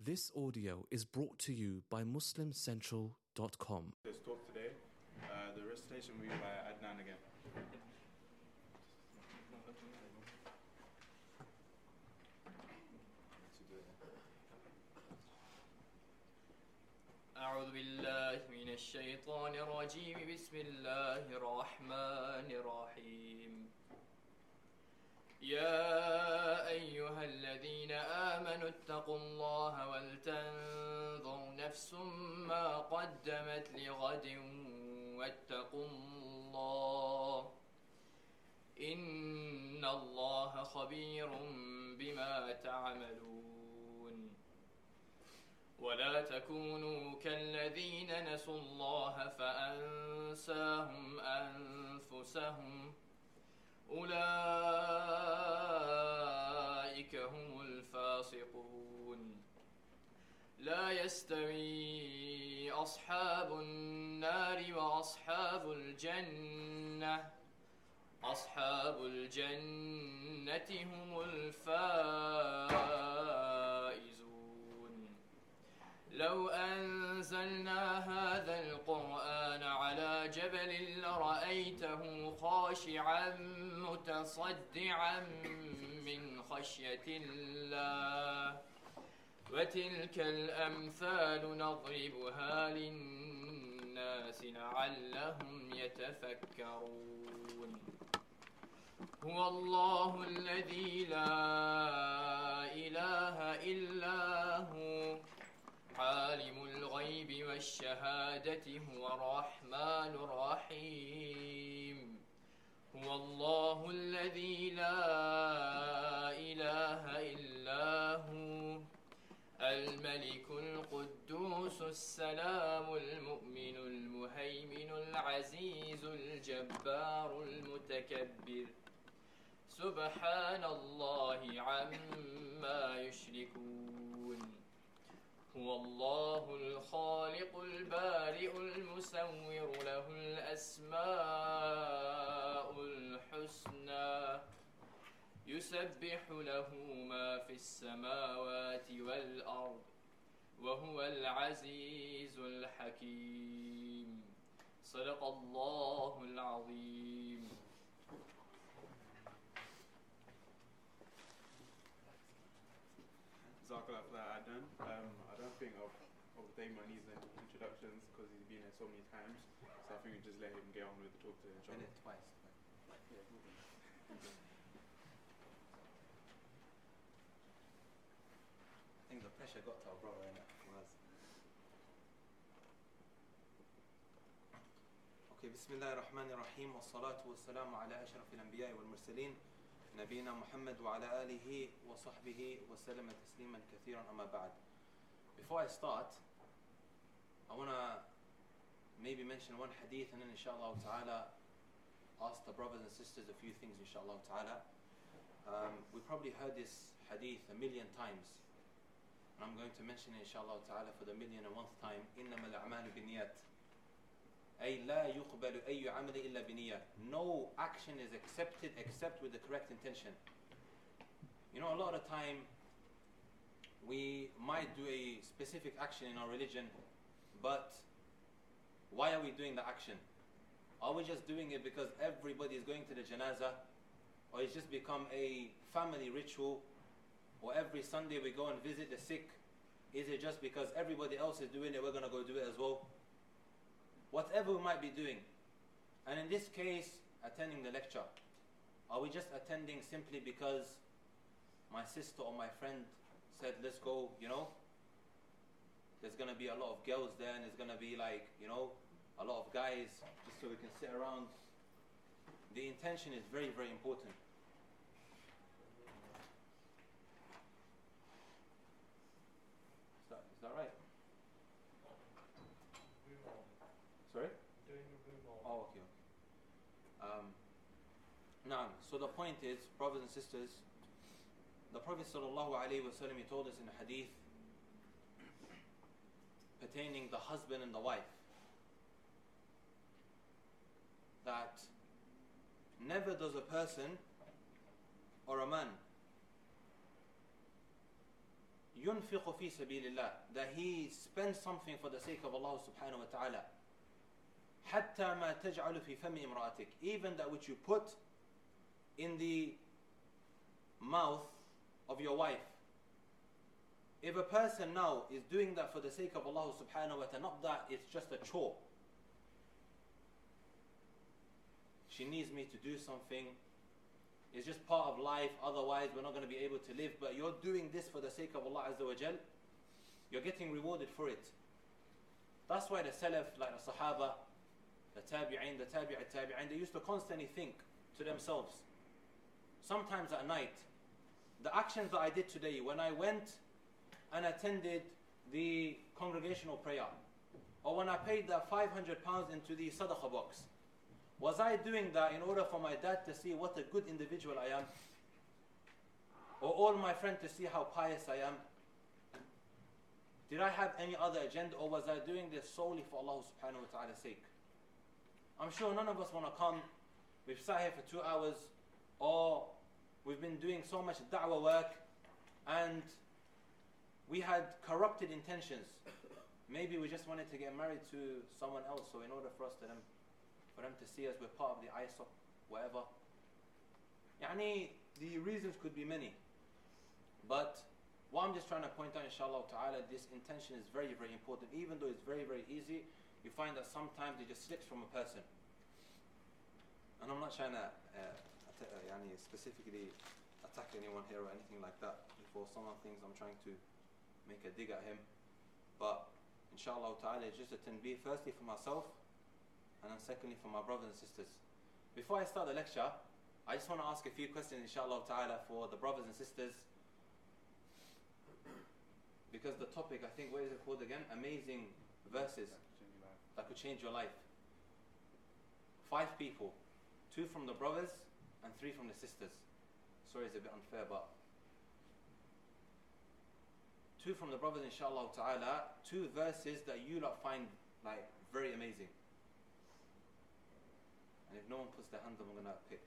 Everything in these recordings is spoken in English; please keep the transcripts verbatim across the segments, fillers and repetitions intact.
This audio is brought to you by muslim central dot com. This talk today, uh, the recitation will be by Adnan again. أعوذ بالله من الشيطان الرجيم بسم الله الرحمن الرحيم يا أيها الذين آمنوا اتقوا الله ولتنظر نفس ما قدمت لغد واتقوا الله إن الله خبير بما تعملون ولا تكونوا كالذين نسوا الله فأنساهم أنفسهم أولئك هم الفاسقون لا يستوي أصحاب النار وأصحاب الجنة أصحاب الجنة هم الفائزون لو أنزلنا هذا القرآن على جبل لرأيته خاشعا متصدعا من خشية الله وتلك الأمثال نضربها للناس لعلهم يتفكرون هو الله الذي لا إله إلا هو عالم الغيب والشهادة هو الرحمن الرحيم هو الله الذي لا إله إلا هو الملك القدوس السلام المؤمن المهيمن العزيز الجبار المتكبر سبحان الله عما يشركون هو الله الخالق البارئ المصور له الأسماء الحسنى يسبح له ما في السماوات والأرض وهو العزيز الحكيم صدق الله العظيم. Jazakallah for that, Adnan. Um, I don't think I'll overtake my needs and introductions because he's been here so many times. So I think we just let him get on with the talk today. Been it twice. Yeah, I think the pressure got to our brother in it was. Okay, Bismillah ar-Rahman ar-Rahim wa salatu wa salamu ala ashraf al-anbiya wal mursaleen نبينا محمد وعلى آله وصحبه وسلم تسليما كثيرا أما بعد. Before I start, I want to maybe mention one hadith and then inshallah ta'ala ask the brothers and sisters a few things inshallah ta'ala. Um, we probably heard this hadith a million times and I'm going to mention it inshallah ta'ala for the million and one time. إنما الأعمال بالنيات أي لا يقبل أي عمل إلا بنية. No action is accepted except with the correct intention. You know, a lot of time we might do a specific action in our religion, but why are we doing the action? Are we just doing it because everybody is going to the janazah, or it's just become a family ritual, or every Sunday we go and visit the sick? Is it just because everybody else is doing it, we're going to go do it as well? Whatever we might be doing, and in this case, attending the lecture, are we just attending simply because my sister or my friend said, let's go, you know? There's going to be a lot of girls there, and there's going to be like, you know, a lot of guys, just so we can sit around. The intention is very, very important. Is that, is that right? Sorry? Doing a blue ball. Oh, okay, okay. Um, now, so the point is, brothers and sisters, the Prophet sallallahu alaihi wasallam, he told us in a hadith pertaining the husband and the wife that never does a person or a man ينفق في سبيل الله, that he spends something for the sake of Allah subhanahu wa ta'ala. حتى ما تجعل في فم امرأتك, even that which you put in the mouth of your wife. If a person now is doing that for the sake of Allah subhanahu wa ta'ala, not that it's just a chore. She needs me to do something. It's just part of life, otherwise we're not going to be able to live. But you're doing this for the sake of Allah Azza wa Jal, you're getting rewarded for it. That's why the Salaf, like the Sahaba, the Tabi'in, the Tabi'at Tabi'in, they used to constantly think to themselves, sometimes at night, the actions that I did today, when I went and attended the congregational prayer, or when I paid that five hundred pounds into the sadaqah box, was I doing that in order for my dad to see what a good individual I am? Or all my friends to see how pious I am? Did I have any other agenda, or was I doing this solely for Allah subhanahu wa ta'ala's sake? I'm sure none of us want to come, we've sat here for two hours, or we've been doing so much da'wah work, and we had corrupted intentions. Maybe we just wanted to get married to someone else, so in order for us to them, for them to see us, we're part of the I S O P, whatever. Yani, the reasons could be many. But what I'm just trying to point out, inshallah ta'ala, this intention is very, very important. Even though it's very, very easy, you find that sometimes it just slips from a person. And I'm not trying to uh, att- uh, yani specifically attack anyone here or anything like that. Before someone thinks I'm trying to make a dig at him. But inshallah ta'ala, it's just a tanbih, firstly for myself, and then secondly for my brothers and sisters. Before I start the lecture, I just want to ask a few questions, inshallah ta'ala, for the brothers and sisters. Because the topic, I think, what is it called again? Amazing verses that could change your life. Five people. Two from the brothers and three from the sisters. Sorry, it's a bit unfair, but two from the brothers, inshallah ta'ala, two verses that you lot find like very amazing. And if no one puts their hand up, I'm going to pick.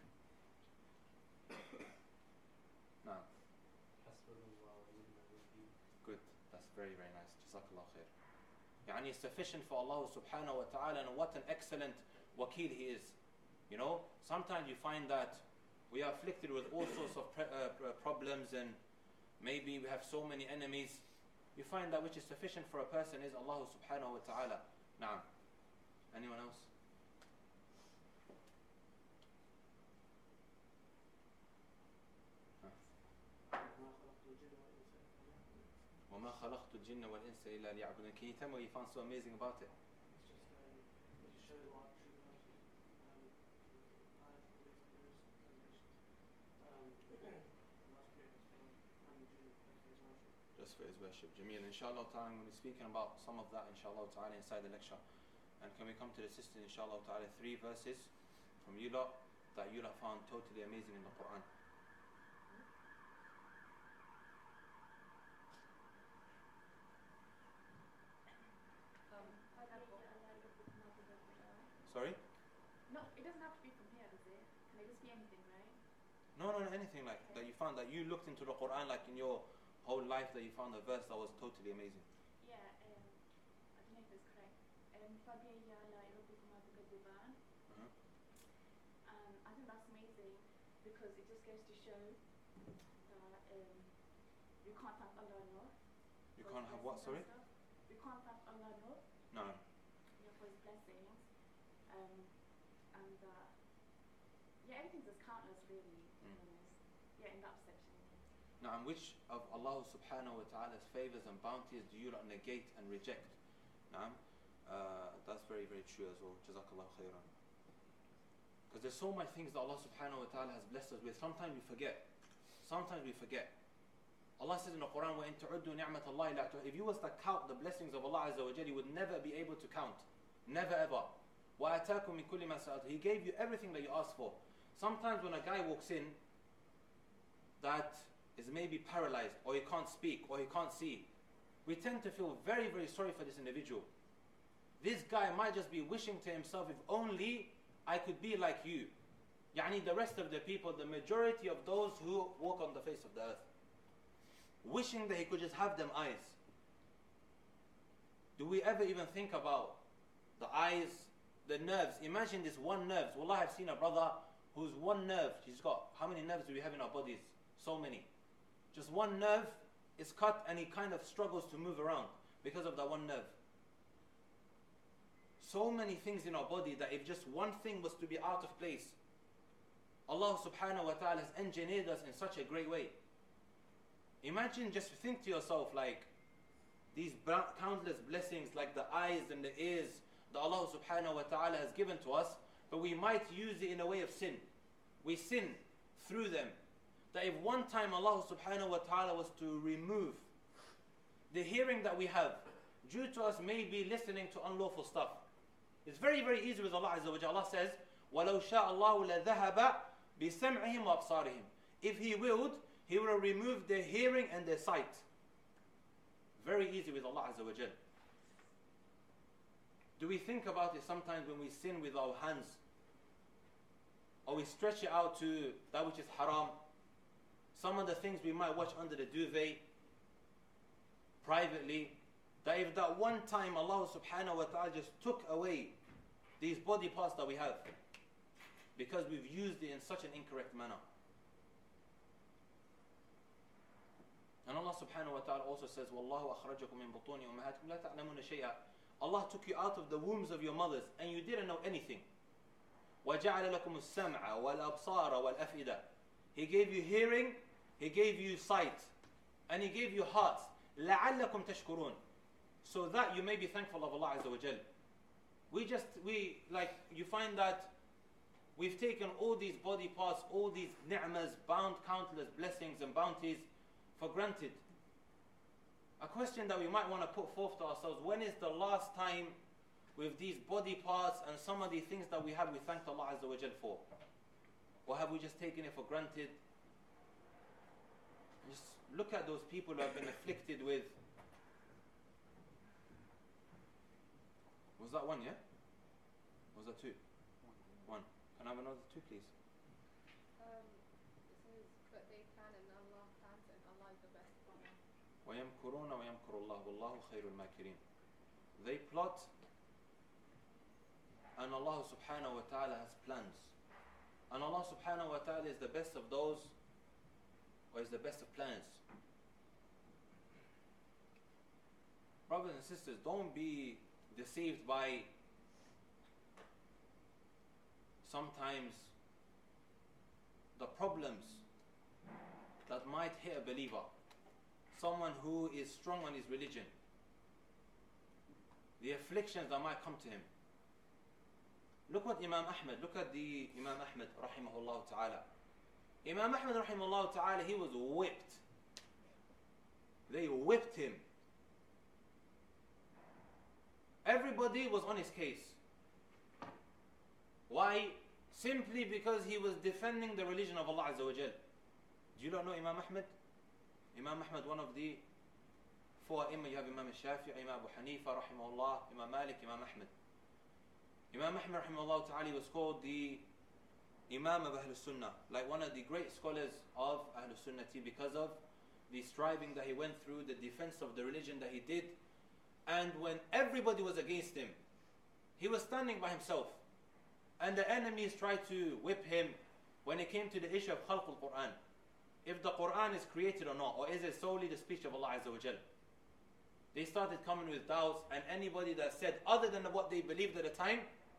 No. Good. That's very, very nice. Jazakallah khair. Yani it's sufficient for Allah subhanahu wa ta'ala, and what an excellent wakil He is. You know, sometimes you find that we are afflicted with all sorts of pre- uh, problems, and maybe we have so many enemies. You find that which is sufficient for a person is Allah subhanahu wa ta'ala. Naam. Anyone else? وَمَا خَلَقْتُ الْجِنَّ وَالْإِنسَ إِلَّا لِيَعْبُدُونِ. Can you tell me what you found so amazing about it? Just for His worship. Jameel, inshallah ta'ala, I'm going to be speaking about some of that, inshallah ta'ala, inside the lecture. And can we come to the sisters, inshallah ta'ala, three verses from you lot that you lot found totally amazing in the Quran. Sorry? No, it doesn't have to be from here, does it? Can it just be anything, right? No, no, no, anything like that you found, that you looked into the Quran, like in your whole life, that you found a verse that was totally amazing. Yeah, um, I don't know if it's correct. Um, فَبِأَيِّ آلَاءِ رَبِّكُمَا تُكَذِّبَانِ. Uh-huh. Um, I think that's amazing because it just goes to show that um, you can't thank Allah enough. You for can't His have what, blessings sorry? and stuff. You can't thank Allah enough, No. you know, for His blessings. Um, and uh, yeah, everything's just countless, really. To Mm. be honest. Yeah, in that section. Now, and which of Allah subhanahu wa ta'ala's favors and bounties do you not negate and reject? Now, uh, that's very, very true as well. Jazakallah khairan. Because there's so many things that Allah subhanahu wa ta'ala has blessed us with. Sometimes we forget. Sometimes we forget. Allah says in the Quran, وَإِن تُعُدُّوا نِعْمَةَ اللَّهِ لَا تُحْصُوهَا. If you was to count the blessings of Allah Azza wa Jalla, you would never be able to count. Never ever. وَآتَاكُم مِّن كُلِّ مَا سَأَلْتُمْ. He gave you everything that you asked for. Sometimes when a guy walks in that is maybe paralyzed, or he can't speak, or he can't see, we tend to feel very, very sorry for this individual. This guy might just be wishing to himself, if only I could be like you. Yani the rest of the people, the majority of those who walk on the face of the earth. wishing that he could just have them eyes. Do we ever even think about the eyes, the nerves? Imagine this one nerve. Wallah, I've seen a brother whose one nerve, he's got, how many nerves do we have in our bodies? So many. Just one nerve is cut and he kind of struggles to move around because of that one nerve. So many things in our body that if just one thing was to be out of place, Allah subhanahu wa ta'ala has engineered us in such a great way. Imagine, just think to yourself, like these countless blessings, like the eyes and the ears that Allah subhanahu wa ta'ala has given to us, but we might use it in a way of sin. We sin through them. That if one time Allah subhanahu wa ta'ala was to remove the hearing that we have due to us maybe listening to unlawful stuff, it's very, very easy with Allah Azza wa Jalla. Allah says, وَلَوْ شَاءَ اللَّهُ لَذَهَبَ بِسَمْعِهِمْ وَأَبْصَارِهِمْ. If He willed, He will remove their hearing and their sight. Very easy with Allah Azza wa Jalla. Do we think about it sometimes when we sin with our hands? Or we stretch it out to that which is haram? Some of the things we might watch under the duvet, privately, that if that one time Allah subhanahu wa ta'ala just took away these body parts that we have, because we've used it in such an incorrect manner. And Allah subhanahu wa ta'ala also says, وَاللَّهُ أَخْرَجَكُم مِّن بُطُونِ أُمَّهَاتِكُمْ لَا تَعْلَمُونَ شَيْئًا. Allah took you out of the wombs of your mothers and you didn't know anything. وَجَعَلَ لَكُمُ السَّمْعَ وَالْأَبْصَارَ وَالْأَفْئِدَةَ. He gave you hearing, He gave you sight, and He gave you hearts. لَعَلَّكُمْ تَشْكُرُونَ. So that you may be thankful of Allah Azza wa Jal. We just, we, like, you find that we've taken all these body parts, all these ni'mas, bound countless blessings and bounties for granted. A question that we might want to put forth to ourselves: when is the last time with these body parts and some of the things that we have we thanked Allah Azza wa Jal for? Or have we just taken it for granted? Just look at those people who have been afflicted with... Was that one, yeah? Was that two? One. Can I have another two, please? Um, it says, but they can and Allah can't, and Allah is the best planner. وَيَمْكُرُونَ وَيَمْكُرُ اللَّهُ وَاللَّهُ خَيْرُ الْمَاكِرِينَ. They plot, and Allah subhanahu wa ta'ala has plans. And Allah subhanahu wa ta'ala is the best of those, or is the best of plans. Brothers and sisters, don't be deceived by sometimes the problems that might hit a believer, someone who is strong on his religion, the afflictions that might come to him. Look what Imam Ahmad, look at the Imam Ahmad rahimahullah ta'ala. Imam Ahmad rahimahullah ta'ala, he was whipped. They whipped him. Everybody was on his case. Why? Simply because he was defending the religion of Allah Azza wa Jal. Do you not know Imam Ahmad? Imam Ahmad, one of the four Imam, you have Imam Shafi'i, Imam Abu Hanifa rahimahullah, Imam Malik, Imam Ahmad. Imam Ahmad rahimahullah ta'ala was called the Imam of Ahlul Sunnah, like one of the great scholars of Ahlul Sunnati, because of the striving that he went through, the defense of the religion that he did. And when everybody was against him, he was standing by himself. And the enemies tried to whip him when it came to the issue of Khalq al-Quran. If the Quran is created or not, or is it solely the speech of Allah Azza wa Jal? They started coming with doubts, and anybody that said other than what they believed at the time,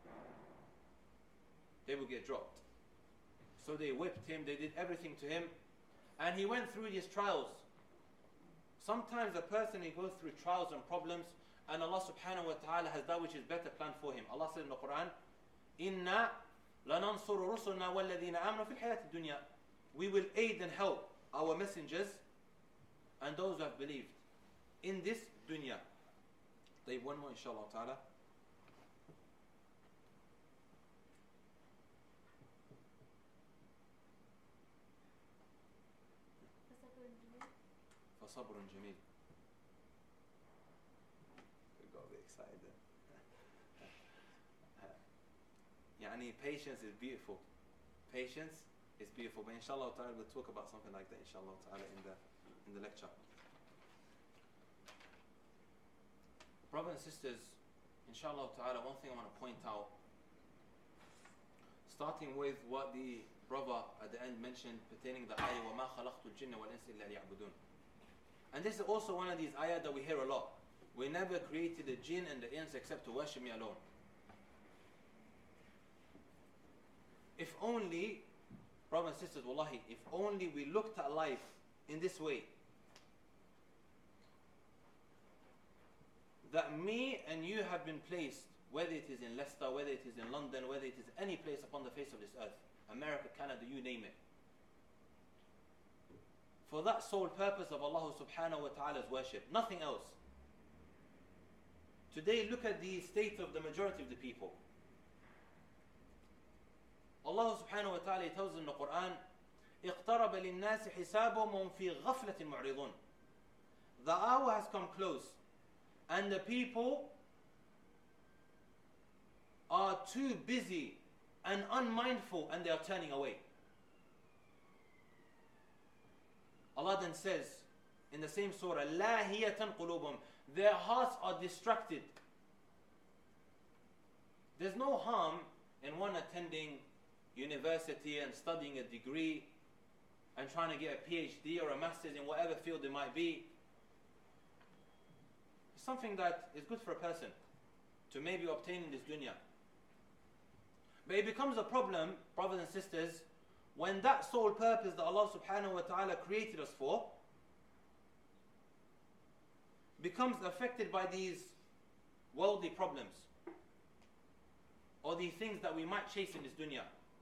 they would get dropped. So they whipped him, they did everything to him, and he went through these trials. Sometimes a person, he goes through trials and problems, and Allah subhanahu wa ta'ala has that which is better planned for him. Allah said in the Quran, Inna lanansuru rusulna walladhina amanu fil hayati dunya. We will aid and help our messengers and those who have believed in this dunya. They have one more inshallah ta'ala. فصبر جميل. We got a bit excited then. يعني patience is beautiful. Patience is beautiful. But inshallah ta'ala we'll talk about something like that inshallah ta'ala in the in the lecture. Brothers and sisters, inshallah ta'ala, one thing I want to point out, starting with what the brother at the end mentioned pertaining the ayah, وَمَا خَلَقْتُ الْجِنَّ وَالْإِنسَ إِلَّا لِيَعْبُدُونَ. And this is also one of these ayah that we hear a lot. We never created the jinn and the ins except to worship me alone. If only, brothers and sisters, wallahi, if only we looked at life in this way, that me and you have been placed, whether it is in Leicester, whether it is in London, whether it is any place upon the face of this earth, America, Canada, you name it, for that sole purpose of Allah subhanahu wa ta'ala's worship, nothing else. Today, look at the state of the majority of the people. Allah subhanahu wa ta'ala tells in the Quran, اقترب للناس حسابهم وهم في غفلة معرضون. The hour has come close, and the people are too busy and unmindful, and they are turning away. Allah then says in the same surah, لاهية قلوبهم. Their hearts are distracted. There's no harm in one attending university and studying a degree and trying to get a PhD or a master's in whatever field it might be. It's something that is good for a person to maybe obtain in this dunya. But it becomes a problem, brothers and sisters, when that sole purpose that Allah subhanahu wa ta'ala created us for becomes affected by these worldly problems or the things that we might chase in this dunya.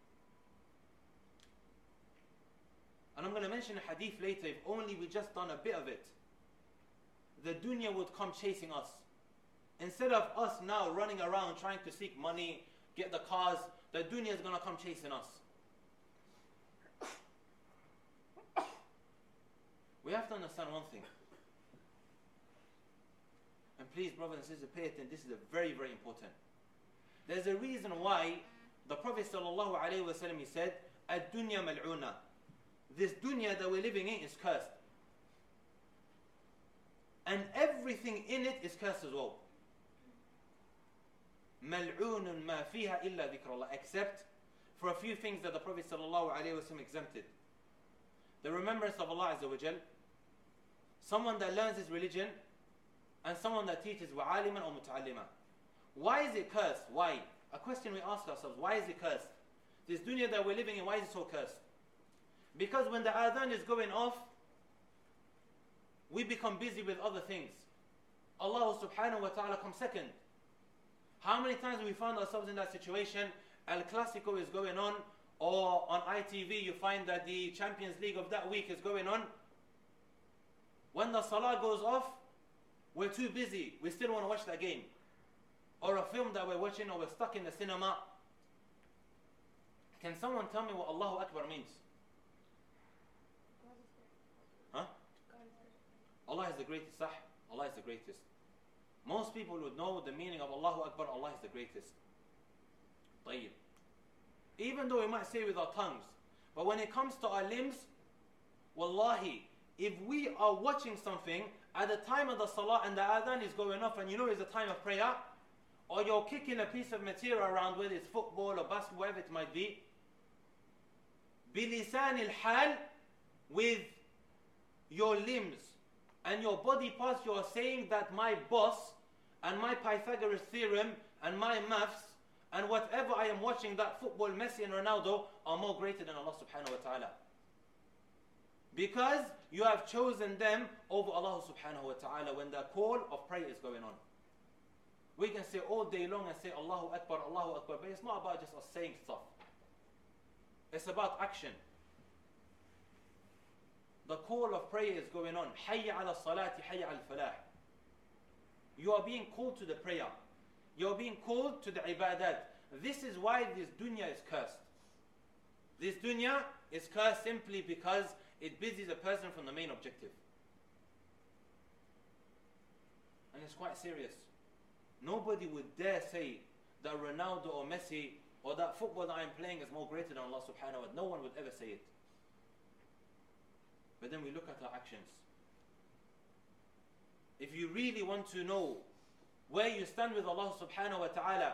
And I'm going to mention a hadith later. If only we just done a bit of it, the dunya would come chasing us. Instead of us now running around trying to seek money, get the cars, the dunya is going to come chasing us. We have to understand one thing. And please, brothers and sisters, pay attention. This is a very, very important. There's a reason why the Prophet sallallahu alaihi wasallam, he said, "Ad-dunya mal'una." This dunya that we're living in is cursed. And everything in it is cursed as well. مَلْعُونٌ مَا فِيهَا إِلَّا ذِكْرَ اللَّهِ. Except for a few things that the Prophet sallallahu alaihi wasallam exempted. The remembrance of Allah Azza wa Jal, someone that learns his religion, and someone that teaches وَعَالِمًا or مُتَعَلِّمًا. Why is it cursed? Why? A question we ask ourselves, why is it cursed? This dunya that we're living in, why is it so cursed? Because when the adhan is going off, we become busy with other things. Allah subhanahu wa ta'ala comes second. How many times have we found ourselves in that situation? El Clasico is going on, or on I T V you find that the Champions League of that week is going on. When the salah goes off, we're too busy. We still want to watch that game. Or a film that we're watching, or we're stuck in the cinema. Can someone tell me what Allahu Akbar means? Huh? Allah is the greatest, sah? Allah is the greatest. Most people would know the meaning of Allahu Akbar, Allah is the greatest. طيب. Even though we might say with our tongues, but when it comes to our limbs, wallahi, if we are watching something at the time of the salah and the adhan is going off and you know it's a time of prayer, or you're kicking a piece of material around, whether it's football or basketball, whatever it might be, بِلِسَانِ الْحَالِ, with your limbs and your body parts, you are saying that my boss and my Pythagoras theorem and my maths and whatever I am watching, that football, Messi and Ronaldo, are more greater than Allah subhanahu wa ta'ala. Because you have chosen them over Allah subhanahu wa ta'ala when the call of prayer is going on. We can say all day long and say Allahu Akbar, Allahu Akbar, but it's not about just us saying stuff. It's about action. The call of prayer is going on. Hayya ala salati, hayya al falah. You are being called to the prayer. You are being called to the ibadat. This is why this dunya is cursed. This dunya is cursed simply because it busies a person from the main objective. And it's quite serious. Nobody would dare say that Ronaldo or Messi or that football that I'm playing is more greater than Allah subhanahu wa ta'ala. No one would ever say it. But then we look at our actions. If you really want to know where you stand with Allah subhanahu wa ta'ala.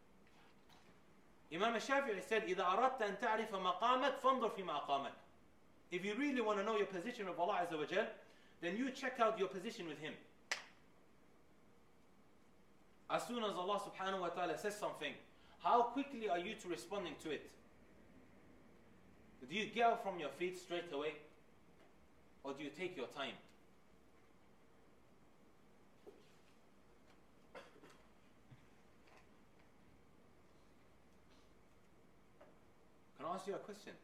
Imam Shafi'i said, إِذَا أَرَدْتَ أَن تَعْرِفَ مَقَامَكَ فَانظُرْ فِي مَا أَقَامَكَ. If you really want to know your position with Allah Azza wa Jal, then you check out your position with Him. As soon as Allah subhanahu wa ta'ala says something, how quickly are you to responding to it? Do you get up from your feet straight away? Or do you take your time? Can I ask you a question?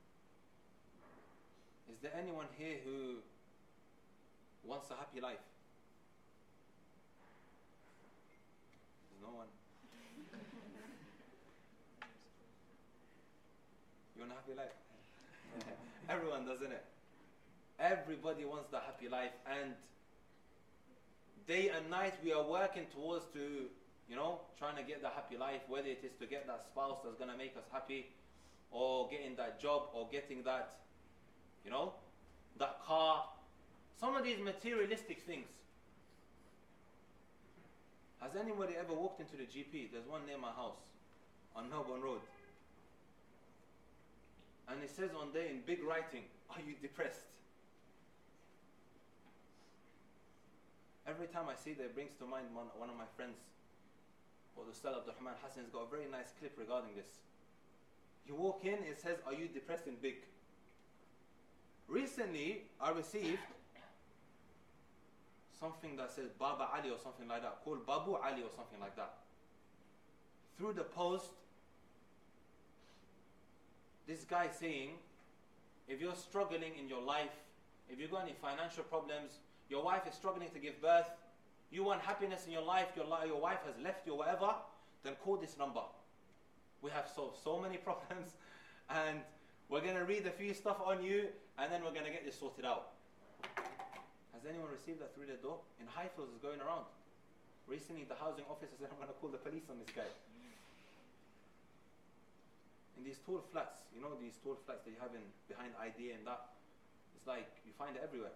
Is there anyone here who wants a happy life? There's no one. You want a happy life? Everyone does, isn't it? Everybody wants the happy life, and day and night we are working towards to, you know, trying to get the happy life, whether it is to get that spouse that's going to make us happy, or getting that job, or getting that, you know, that car. Some of these materialistic things. Has anybody ever walked into the G P? There's one near my house on Melbourne Road. And it says on there in big writing, are you depressed? Every time I see that, it brings to mind one, one of my friends, or the Ustad Abdul Rahman Hassan, has got a very nice clip regarding this. You walk in, it says, are you depressed in big? Recently, I received something that says Baba Ali or something like that, called Babu Ali or something like that. Through the post, this guy saying, if you're struggling in your life, if you've got any financial problems, your wife is struggling to give birth, you want happiness in your life, your, li- your wife has left you or whatever, then call this number. We have solved so many problems, and we're going to read a few stuff on you, and then we're going to get this sorted out. Has anyone received that through their door? In Highfields, it's going around. Recently, the housing officer said, I'm going to call the police on this guy. In these tall flats, you know these tall flats that you have in behind I D A and that, it's like you find it everywhere.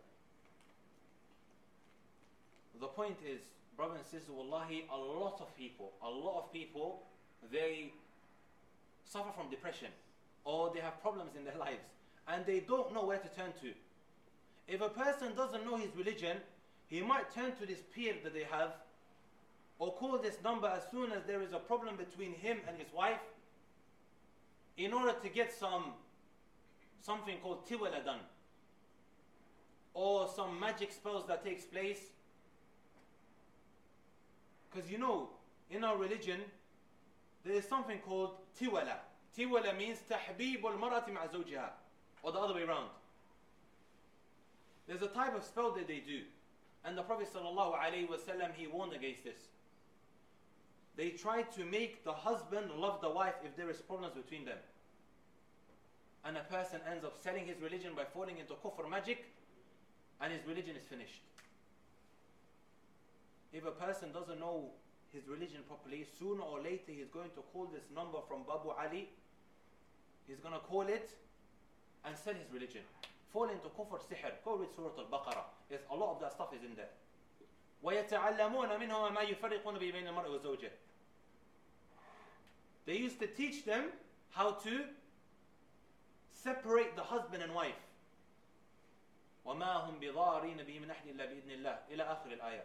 The point is, brothers and sisters, wallahi, a lot of people, a lot of people, they suffer from depression, or they have problems in their lives, and they don't know where to turn to. If a person doesn't know his religion, he might turn to this peer that they have, or call this number as soon as there is a problem between him and his wife, in order to get some something called tiwala done, or some magic spells that takes place. Because you know, in our religion, there is something called tiwala. Tiwala means tahbib al-marati ma'a zawjiha, or the other way around. There's a type of spell that they do, and the Prophet sallallahu alaihi wasallam, he warned against this. They try to make the husband love the wife if there is problems between them, and a person ends up selling his religion by falling into kufr magic, and his religion is finished. If a person doesn't know his religion properly, sooner or later he's going to call this number from Babu Ali. He's going to call it and sell his religion. Fall into kufr, sihr. Go read Surah Al-Baqarah. Yes, a lot of that stuff is in there. وَيَتَعَلَّمُونَ مِنْهُمَا مَا يُفَرِّقُونَ بِهِ بَيْنَ الْمَرْءِ وَزَوْجِهِ. They used to teach them how to separate the husband and wife. وَمَا هُمْ بِضَارِينَ بِهِ مِنْ أَحْدٍ إِلَّا بِإِذْنِ اللَّهِ إلى آخر الآية.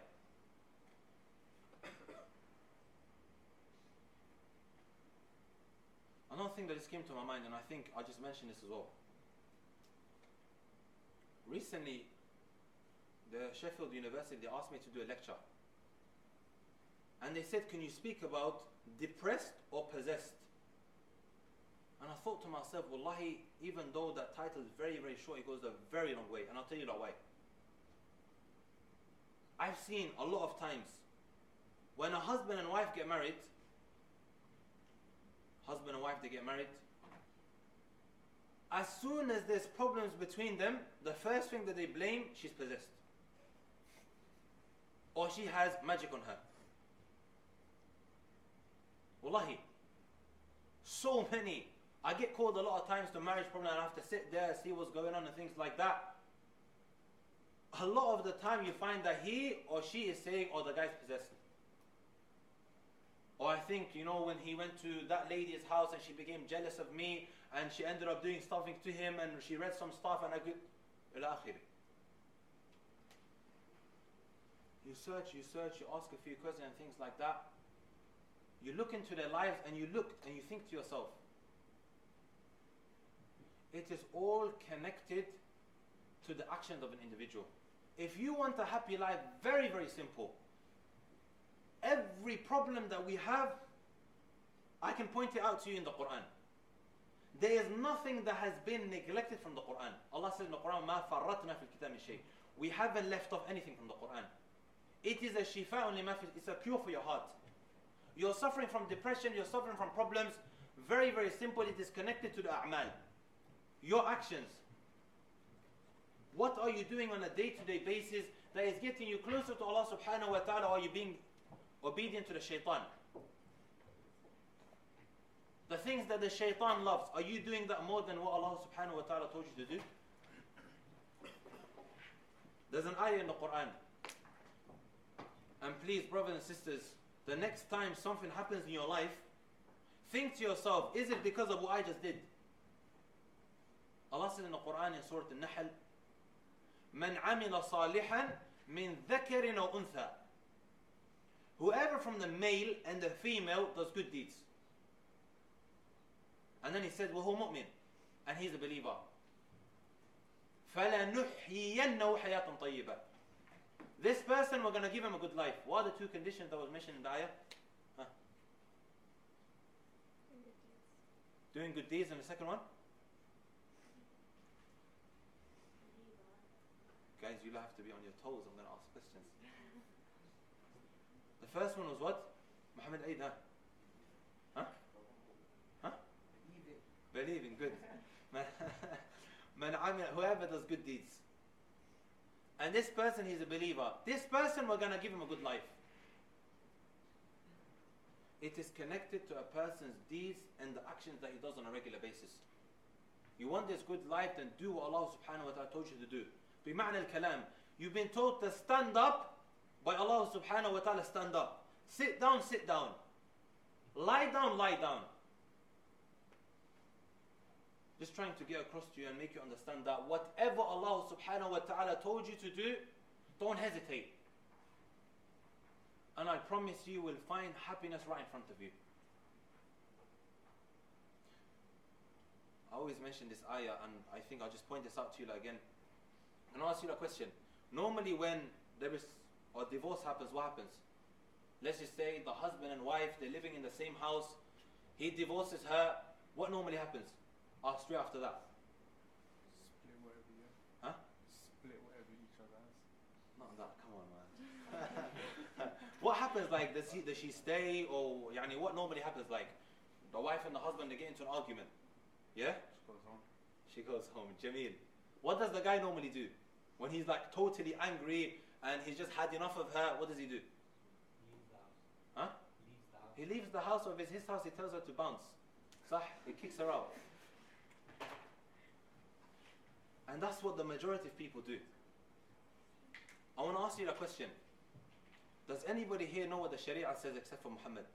Another thing that just came to my mind, and I think I'll just mention this as well. Recently, the Sheffield University, they asked me to do a lecture. And they said, can you speak about depressed or possessed? And I thought to myself, wallahi, even though that title is very, very short, it goes a very long way. And I'll tell you that why. I've seen a lot of times, when a husband and wife get married, husband and wife, they get married, as soon as there's problems between them, the first thing that they blame, she's possessed, or she has magic on her. Wallahi, so many. I get called a lot of times to marriage problem, and I have to sit there, see what's going on and things like that. A lot of the time you find that he or she is saying, oh, the guy's possessed. Or I think, you know, when he went to that lady's house and she became jealous of me and she ended up doing something to him and she read some stuff and I could... ila akhiri. You search, you search, you ask a few questions and things like that. You look into their lives and you look and you think to yourself, it is all connected to the actions of an individual. If you want a happy life, very, very simple. Every problem that we have, I can point it out to you in the Quran. There is nothing that has been neglected from the Quran. Allah says in the Quran, مَا فَرَّطْنَا فِي الْكِتَابِ مِنْ شَيْءٍ. We haven't left off anything from the Quran. It is a shifa only, it's a cure for your heart. You're suffering from depression, you're suffering from problems. Very, very simple. It is connected to the a'mal. Your actions. What are you doing on a day-to-day basis that is getting you closer to Allah subhanahu wa ta'ala, or are you being obedient to the shaitan? The things that the shaitan loves, are you doing that more than what Allah subhanahu wa ta'ala told you to do? There's an ayah in the Quran. And please, brothers and sisters, the next time something happens in your life, think to yourself, is it because of what I just did? Allah says in the Quran in Surah Al-Nahl, مَنْ عَمِلَ صَالِحًا مِنْ ذَكَرٍ أَوْ أُنْثَى. Whoever from the male and the female does good deeds. And then he said, وَهُوَ مُؤْمِنٌ. And he's a believer. فَلَنُحْيِيَنَّهُ حَيَاةً طَيِّبًا. This person, we're going to give him a good life. What are the two conditions that was mentioned in the ayah? Huh? Doing good deeds. And the second one? Guys, you'll have to be on your toes. I'm going to ask questions. The first one was what? Muhammad Eid, huh? Huh? Huh? Believing, good. Man amila, whoever does good deeds. And this person, he's a believer. This person, we're going to give him a good life. It is connected to a person's deeds and the actions that he does on a regular basis. You want this good life, then do what Allah subhanahu wa ta'ala told you to do. بمعنى الكلام, you've been told to stand up, by Allah subhanahu wa ta'ala, stand up. Sit down, sit down. Lie down, lie down. Just trying to get across to you and make you understand that whatever Allah subhanahu wa ta'ala told you to do, don't hesitate. And I promise you will find happiness right in front of you. I always mention this ayah, and I think I'll just point this out to you again. And I'll ask you a question. Normally when there is a divorce happens, what happens? Let's just say the husband and wife, they're living in the same house. He divorces her. What normally happens? Uh, straight after that. Split whatever you Huh? Split whatever each other has. Not that, come on man. What happens, like, does, he, does she stay, or yani, what normally happens, like, the wife and the husband, they get into an argument. Yeah? Just goes on. She goes home. Jameel. What does the guy normally do? When he's like totally angry and he's just had enough of her, what does he do? Leaves the house. Huh? Leaves the house. He leaves the house, or if it's his house, he tells her to bounce. Sah, he kicks her out. And that's what the majority of people do. I want to ask you a question. Does anybody here know what the Sharia says except for Muhammad?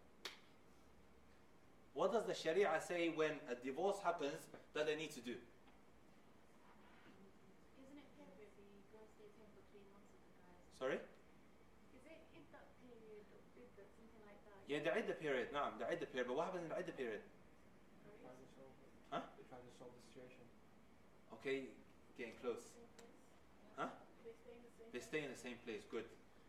What does the Sharia say when a divorce happens that they need to do? Isn't it fair if the girl stays home for three months with the guys? Sorry? Is it in that period or idda, something like that? Yeah, the idda period. No, the idda period. But what happens in the idda period? They try to solve it. Huh? They try to solve the situation. Okay, getting close. Same place? Huh? They stay in the same They place? stay in the same place. Good.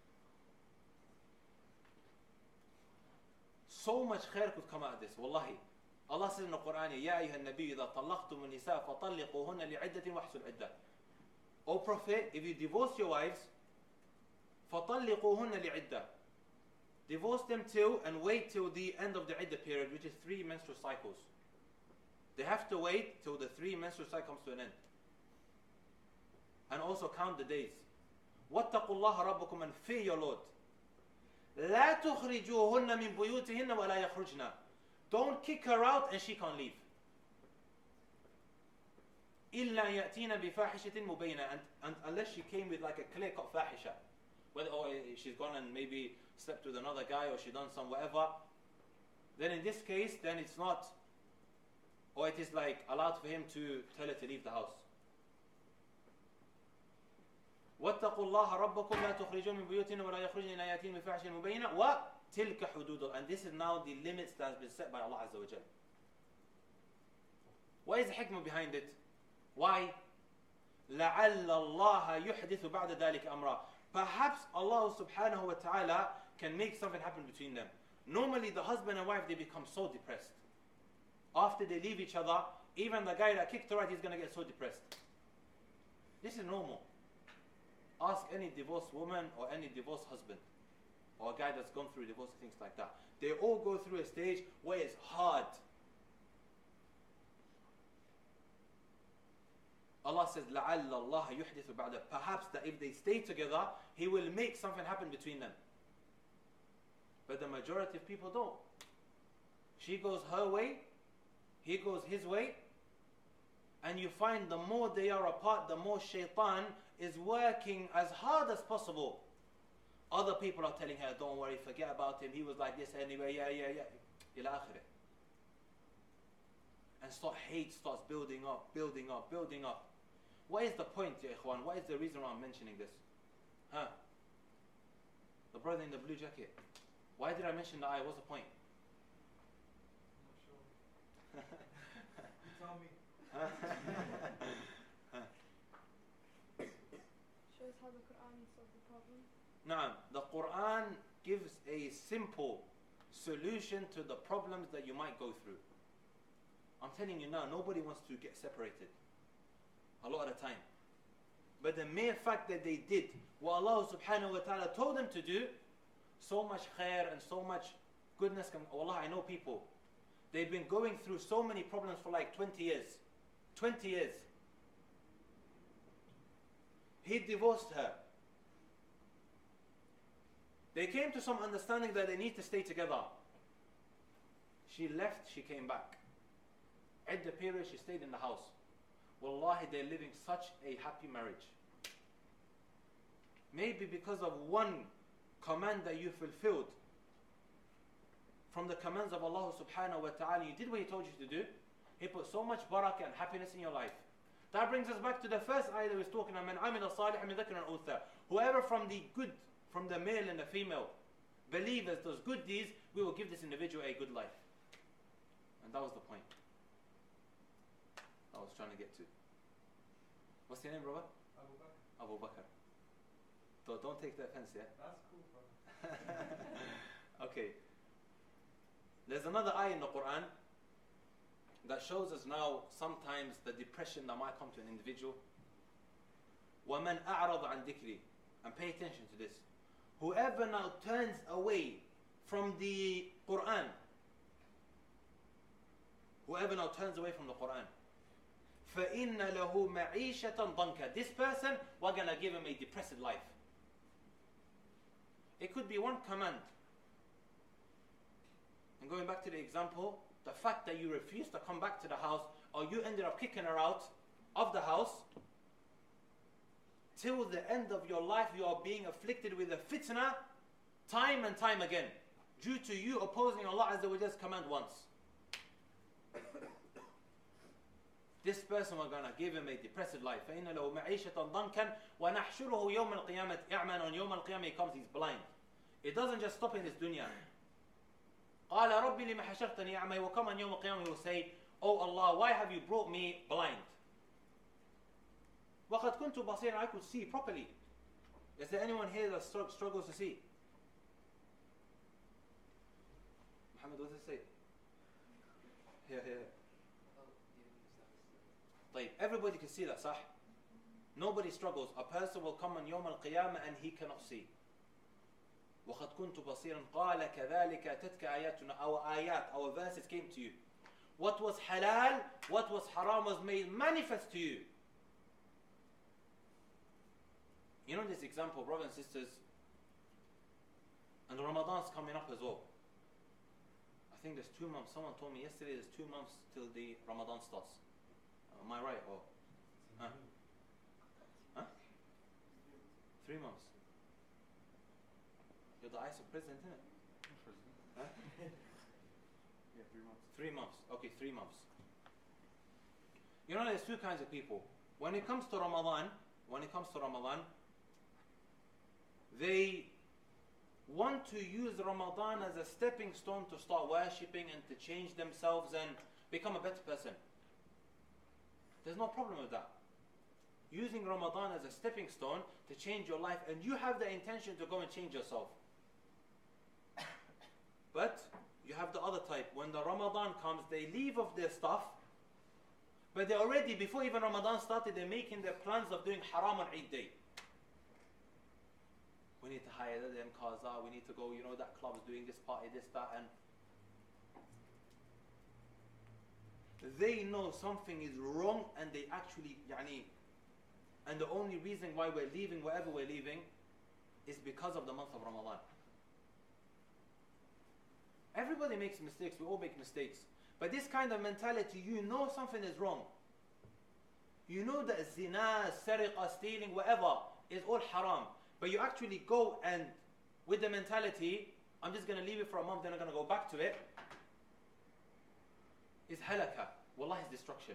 So much khair could come out of this. Wallahi. Allah says in the Quran, يَا أَيُّهَا النَّبِيُّ إِذَا طَلَّقْتُمُ النِّسَاءَ فَطَلِّقُوهُنَّ لِعِدَّةٍ وَاحْصُوا الْعِدَّةِ. O Prophet, if you divorce your wives, فَطَلِّقُوهُنَّ لِعِدَّةٍ. Divorce them till and wait till the end of the iddah period, which is three menstrual cycles. They have to wait till the three menstrual cycles comes to an end. And also count the days. وَاتَّقُوا اللَّهَ رَبَّكُمْ, and fear your Lord. لا تخرجوهن من بيوتهن ولا يخرجن. Don't kick her out and she can't leave. إلا يأتين بفاحشة مبينة, and, and unless she came with like a clear-cut fahisha, whether or she's gone and maybe slept with another guy or she done some whatever, then in this case, then it's not, or it is like allowed for him to tell her to leave the house. واتقوا الله ربكم لا تخرجون من بيوتنا ولا يخرجن إلى يأتين بفاحشة مبينة وتلك حدود. And this is now the limits that has been set by Allah Azza wa Jal. What is the hikmah behind it? Why? لعل الله يحدث بعد ذلك أمرا. Perhaps Allah subhanahu wa ta'ala can make something happen between them. Normally the husband and wife, they become so depressed. After they leave each other, even the guy that kicked her out, he's going to get so depressed. This is normal. Ask any divorced woman or any divorced husband, or a guy that's gone through divorce, things like that. They all go through a stage where it's hard. Allah says, لَعَلَّ اللَّهَ يُحْدِثُ بَعْدَ. Perhaps that if they stay together, He will make something happen between them. But the majority of people don't. She goes her way, he goes his way, and you find the more they are apart, the more shaitan is working as hard as possible. Other people are telling her, don't worry, forget about him, he was like this anyway, yeah, yeah, yeah. Ila akhirih. And start hate starts building up, building up, building up. What is the point, ya ikhwan? What is the reason why I'm mentioning this? Huh? The brother in the blue jacket. Why did I mention the eye? What's the point? I'm not sure. You tell me. Shows how the Quran solves the problem. Naam, the Quran gives a simple solution to the problems that you might go through. I'm telling you now, nobody wants to get separated a lot of the time. But the mere fact that they did what Allah subhanahu wa ta'ala told them to do, so much khair and so much goodness can, wallah, I know people, they've been going through so many problems for like twenty years. twenty years. He divorced her. They came to some understanding that they need to stay together. She left, she came back. At the period, she stayed in the house. Wallahi, they're living such a happy marriage. Maybe because of one command that you fulfilled from the commands of Allah subhanahu wa ta'ala, you did what He told you to do. He put so much barakah and happiness in your life. That brings us back to the first ayah that we was talking about. Man amila salih min dhakrin wa untha. Whoever from the good, from the male and the female believers does good deeds, we will give this individual a good life. And that was the point I was trying to get to. What's your name, brother? Abu Bakr. Abu Bakr. So don't take the offense, yeah? That's cool, brother. Okay. There's another ayah in the Quran that shows us now sometimes the depression that might come to an individual. وَمَنْ أَعْرَضَ عَنْ ذِكْرِي. And pay attention to this. Whoever now turns away from the Quran, whoever now turns away from the Quran, فَإِنَّ لَهُ مَعِيشَةً ضَنْكَ. This person, we're going to give him a depressed life. It could be one command. And going back to the example, the fact that you refused to come back to the house, or you ended up kicking her out of the house, till the end of your life you are being afflicted with a fitna time and time again, due to you opposing Allah Azza wa Jalla's command once. This person, we're going to give him a depressed life. فَإِنَّ لَهُ مَعِيشَةً ضَنْكًا وَنَحْشُرُهُ يَوْمَ الْقِيَامَةِ أَعْمًا. On يوم القيامة he comes, he's blind. It doesn't just stop in this dunya. قَالَ رَبِّ لِمَ حَشَرْتَنِي أَعْمًا. He will come on يوم القيامة, he will say, Oh Allah, why have you brought me blind? وَقَدْ كُنْتُ بَصِيرًا. I could see properly. Is there anyone here that struggles to see? Muhammad, what does it say? Here, here. طيب, everybody can see that, صح? Nobody struggles. A person will come on يوم القيامة and he cannot see. وَقَدْ كُنْتُ بَصِيرًا قَالَ كَذَلِكَ تَتْكَ آيَاتُنَا. Our ayat, our verses came to you. What was halal, what was haram was made manifest to you. You know this example, brothers and sisters, and Ramadan's coming up as well. I think there's two months. Someone told me yesterday there's two months till the Ramadan starts. Am I right? Or huh? Huh? Three months. You're the I S A president, isn't it? Huh? Yeah, three months. Three months. Okay, three months. You know, there's two kinds of people. When it comes to Ramadan, when it comes to Ramadan, they want to use Ramadan as a stepping stone to start worshipping and to change themselves and become a better person. There's no problem with that. Using Ramadan as a stepping stone to change your life, and you have the intention to go and change yourself. But you have the other type. When the Ramadan comes, they leave off their stuff, but they already, before even Ramadan started, they're making their plans of doing haram on Eid Day. We need to hire them cars out, we need to go, you know, that club's doing this party, this, that, and they know something is wrong, and they actually, yani, and the only reason why we're leaving wherever we're leaving is because of the month of Ramadan. Everybody makes mistakes, we all make mistakes. But this kind of mentality, you know something is wrong. You know that zina, sariqa, stealing, whatever, is all haram. But you actually go and, with the mentality, I'm just going to leave it for a month, then I'm going to go back to it. It's halakah. Wallah, is destruction.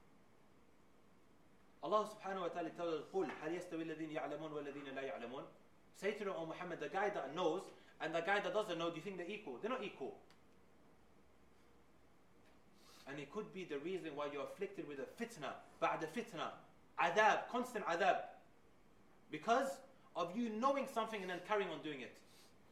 Allah subhanahu wa ta'ala tells us, قُلْ هَلْ يَسْتَوِي الَّذِينَ يَعْلَمُونَ وَالَّذِينَ لَا يَعْلَمُونَ. Say to them, O Muhammad, the guy that knows and the guy that doesn't know, do you think they're equal? They're not equal. And it could be the reason why you're afflicted with a fitna, ba'da fitna, adab, constant adab. Because of you knowing something and then carrying on doing it.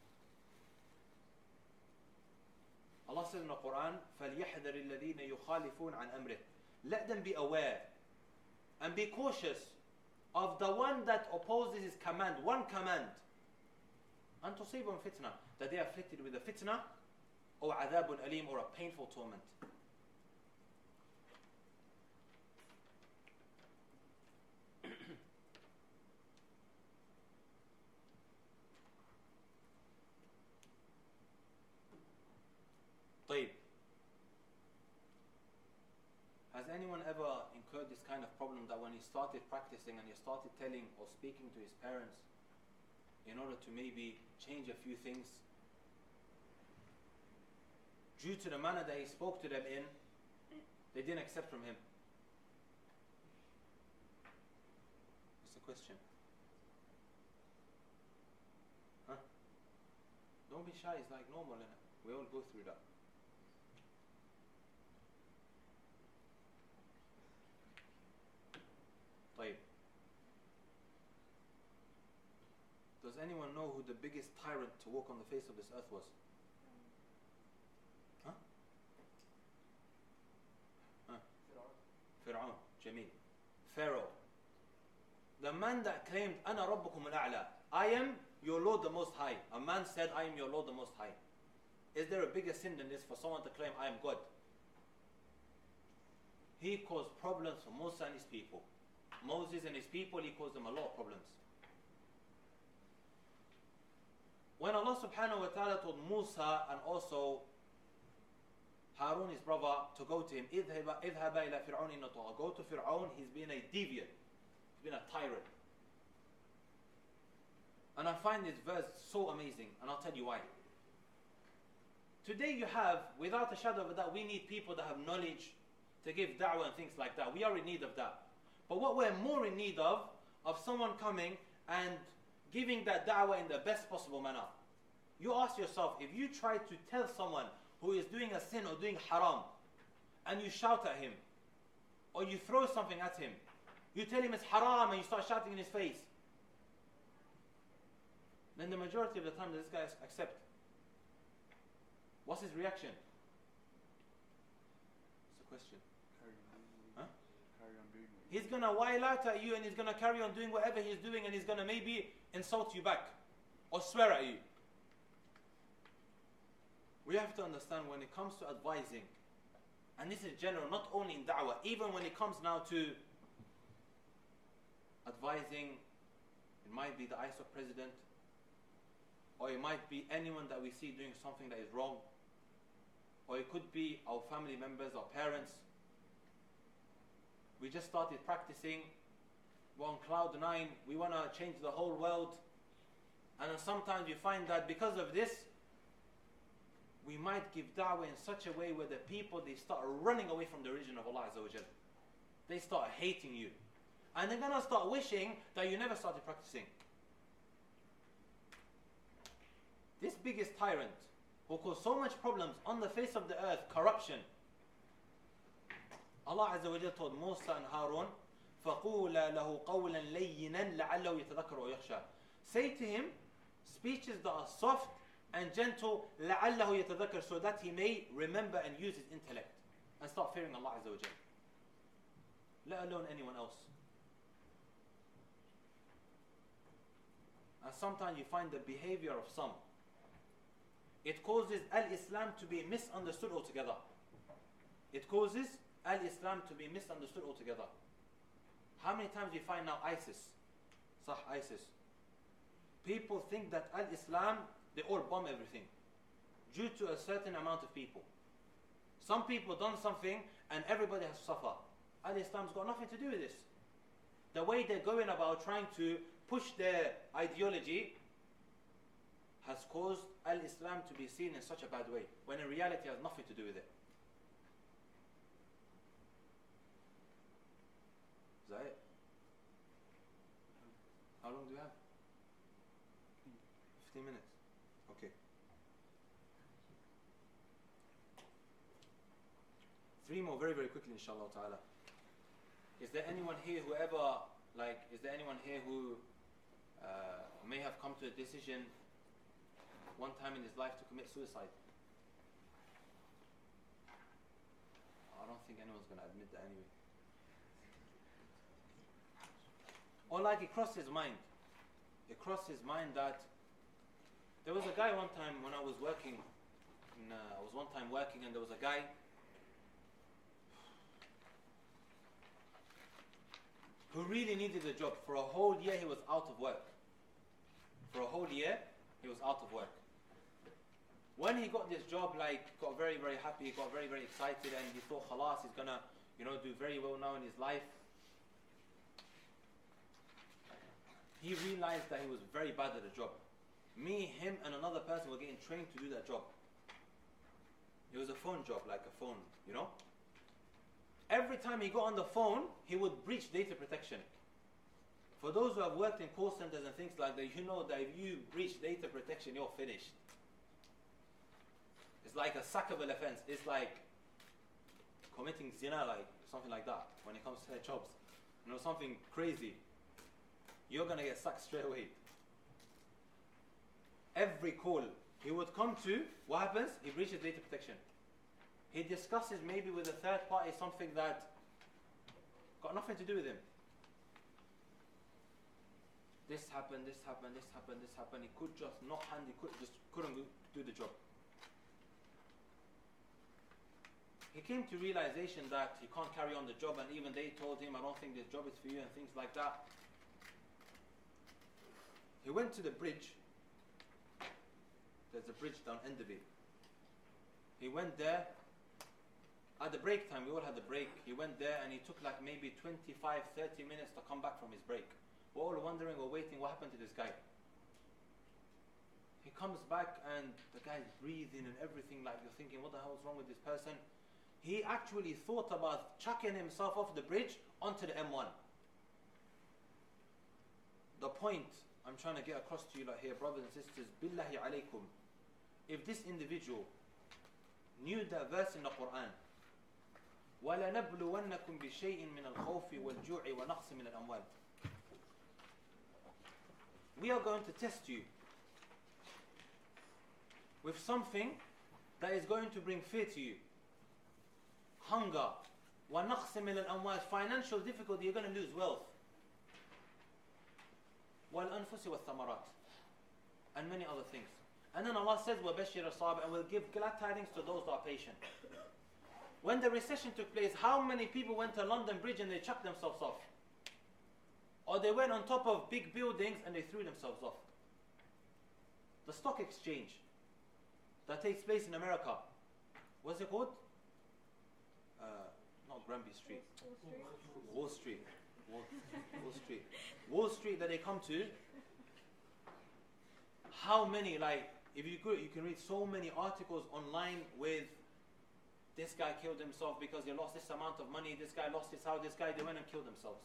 Allah says in the Quran, فَلْيَحْذَرِ الَّذِينَ يُخَالِفُونَ عَنْ أَمْرِهِ. Let them be aware and be cautious of the one that opposes his command, one command. أَن تُصِيبُهُمْ fitna, that they are afflicted with a fitna, or عَذَابٌ أَلِيمٌ, or a painful torment. طيب. Has anyone ever incurred this kind of problem that when he started practicing and he started telling or speaking to his parents in order to maybe change a few things, due to the manner that he spoke to them in, they didn't accept from him? What's the question? Huh? Don't be shy, it's like normal, innit? We all go through that. طيب. Does anyone know who the biggest tyrant to walk on the face of this earth was? Huh? Huh? Fir'aun. Jamil. Pharaoh. The man that claimed, أَنَا رَبُّكُمُ الْأَعْلَى, I am your Lord the Most High. A man said, I am your Lord the Most High. Is there a bigger sin than this for someone to claim, I am God? He caused problems for Musa and his people. Moses and his people, he caused them a lot of problems. When Allah subhanahu wa ta'ala told Musa and also Harun, his brother, to go to him, اذهب إلى فرعون إنه طغى. Go to Fir'aun, he's been a deviant. He's been a tyrant. And I find this verse so amazing, and I'll tell you why. Today you have, without a shadow of a doubt, we need people that have knowledge to give da'wah and things like that. We are in need of that. But what we're more in need of, of someone coming and giving that da'wah in the best possible manner. You ask yourself, if you try to tell someone who is doing a sin or doing haram, and you shout at him, or you throw something at him, you tell him it's haram and you start shouting in his face, then the majority of the time does this guy accept? What's his reaction? That's the question. Carry on doing Huh? Carry on doing it. He's going to wail out at you and he's going to carry on doing whatever he's doing, and he's going to maybe insult you back or swear at you. We have to understand when it comes to advising, and this is general, not only in da'wah, even when it comes now to advising, it might be the I S O C president, or it might be anyone that we see doing something that is wrong, or it could be our family members, our parents. We just started practicing, we're on cloud nine, we want to change the whole world, and then sometimes you find that because of this, we might give da'wah in such a way where the people, they start running away from the religion of Allah Azza wa Jal. They start hating you. And they're going to start wishing that you never started practicing. This biggest tyrant who caused so much problems on the face of the earth, corruption. Allah Azza wa Jal told Musa and Harun, فَقُولَا لَهُ قَوْلًا لَيِّنًا لَعَلَّهُ يَتَذَكَّرُ وَيَخْشَى. Say to him speeches that are soft and gentle, لَعَلَّهُ يَتَذَكَّرُ, so that he may remember and use his intellect and start fearing Allah Azza wa Jal. Let alone anyone else. And sometimes you find the behavior of some, it causes Al-Islam to be misunderstood altogether. It causes Al-Islam to be misunderstood altogether. How many times do you find now ISIS? Sah, ISIS. People think that Al-Islam, they all bomb everything due to a certain amount of people. Some people done something and everybody has to suffer. Al-Islam's got nothing to do with this. The way they're going about trying to push their ideology has caused Al-Islam to be seen in such a bad way, when in reality it has nothing to do with it. Is that it? How long do we have? fifteen minutes. Okay. Three more very, very quickly, inshallah ta'ala. Is there anyone here who ever, like, is there anyone here who uh, may have come to a decision one time in his life to commit suicide? I don't think anyone's going to admit that anyway. Or like it crossed his mind. It crossed his mind that there was a guy one time when I was working, in, uh, I was one time working and there was a guy who really needed a job. For a whole year he was out of work. For a whole year he was out of work. When he got this job, like, got very, very happy, got very, very excited, and he thought, khalas, he's gonna, you know, do very well now in his life. He realized that he was very bad at the job. Me, him, and another person were getting trained to do that job. It was a phone job, like a phone, you know? Every time he got on the phone, he would breach data protection. For those who have worked in call centers and things like that, you know that if you breach data protection, you're finished. It's like a sackable offense. It's like committing zina, like something like that, when it comes to their jobs. You know, something crazy. You're going to get sacked straight away. Every call he would come to, what happens? He breaches data protection. He discusses maybe with a third party something that got nothing to do with him. This happened, this happened, this happened, this happened. He could just not hand, he could, just couldn't do the job. He came to realization that he can't carry on the job, and even they told him, I don't think this job is for you, and things like that. He went to the bridge. There's a bridge down end of it. He went there. At the break time, we all had the break. He went there and he took like maybe twenty-five, thirty minutes to come back from his break. We're all wondering, we're waiting, what happened to this guy? He comes back and the guy's breathing and everything, like you're thinking, what the hell is wrong with this person? He actually thought about chucking himself off the bridge onto the M one. The point I'm trying to get across to you like here, brothers and sisters, billahi alaykum, if this individual knew that verse in the Quran, وَلَنَبْلُوَنَّكُمْ بِشَيْءٍ مِّنَ الْخَوْفِ وَالْجُوعِ وَنَقْصٍ مِّنَ الْأَمْوَالِ, we are going to test you with something that is going to bring fear to you. Hunger, وَنَقْصٍ مِّنَ الْأَمْوَالِ, financial difficulty, you're going to lose wealth. وَالْأَنفُسِ وَالثَّمَرَاتِ, and many other things. And then Allah says, وَبَشِّرَ الصَّابِرِينَ, and will give glad tidings to those that are patient. When the recession took place, how many people went to London Bridge and they chucked themselves off? Or they went on top of big buildings and they threw themselves off. The stock exchange that takes place in America, what's it called? Uh, not Granby Street. Wall Street. Wall, Wall Street. Wall Street that they come to, how many, like, If you could, you can read so many articles online with this guy killed himself because he lost this amount of money, this guy lost his house, this guy, they went and killed themselves.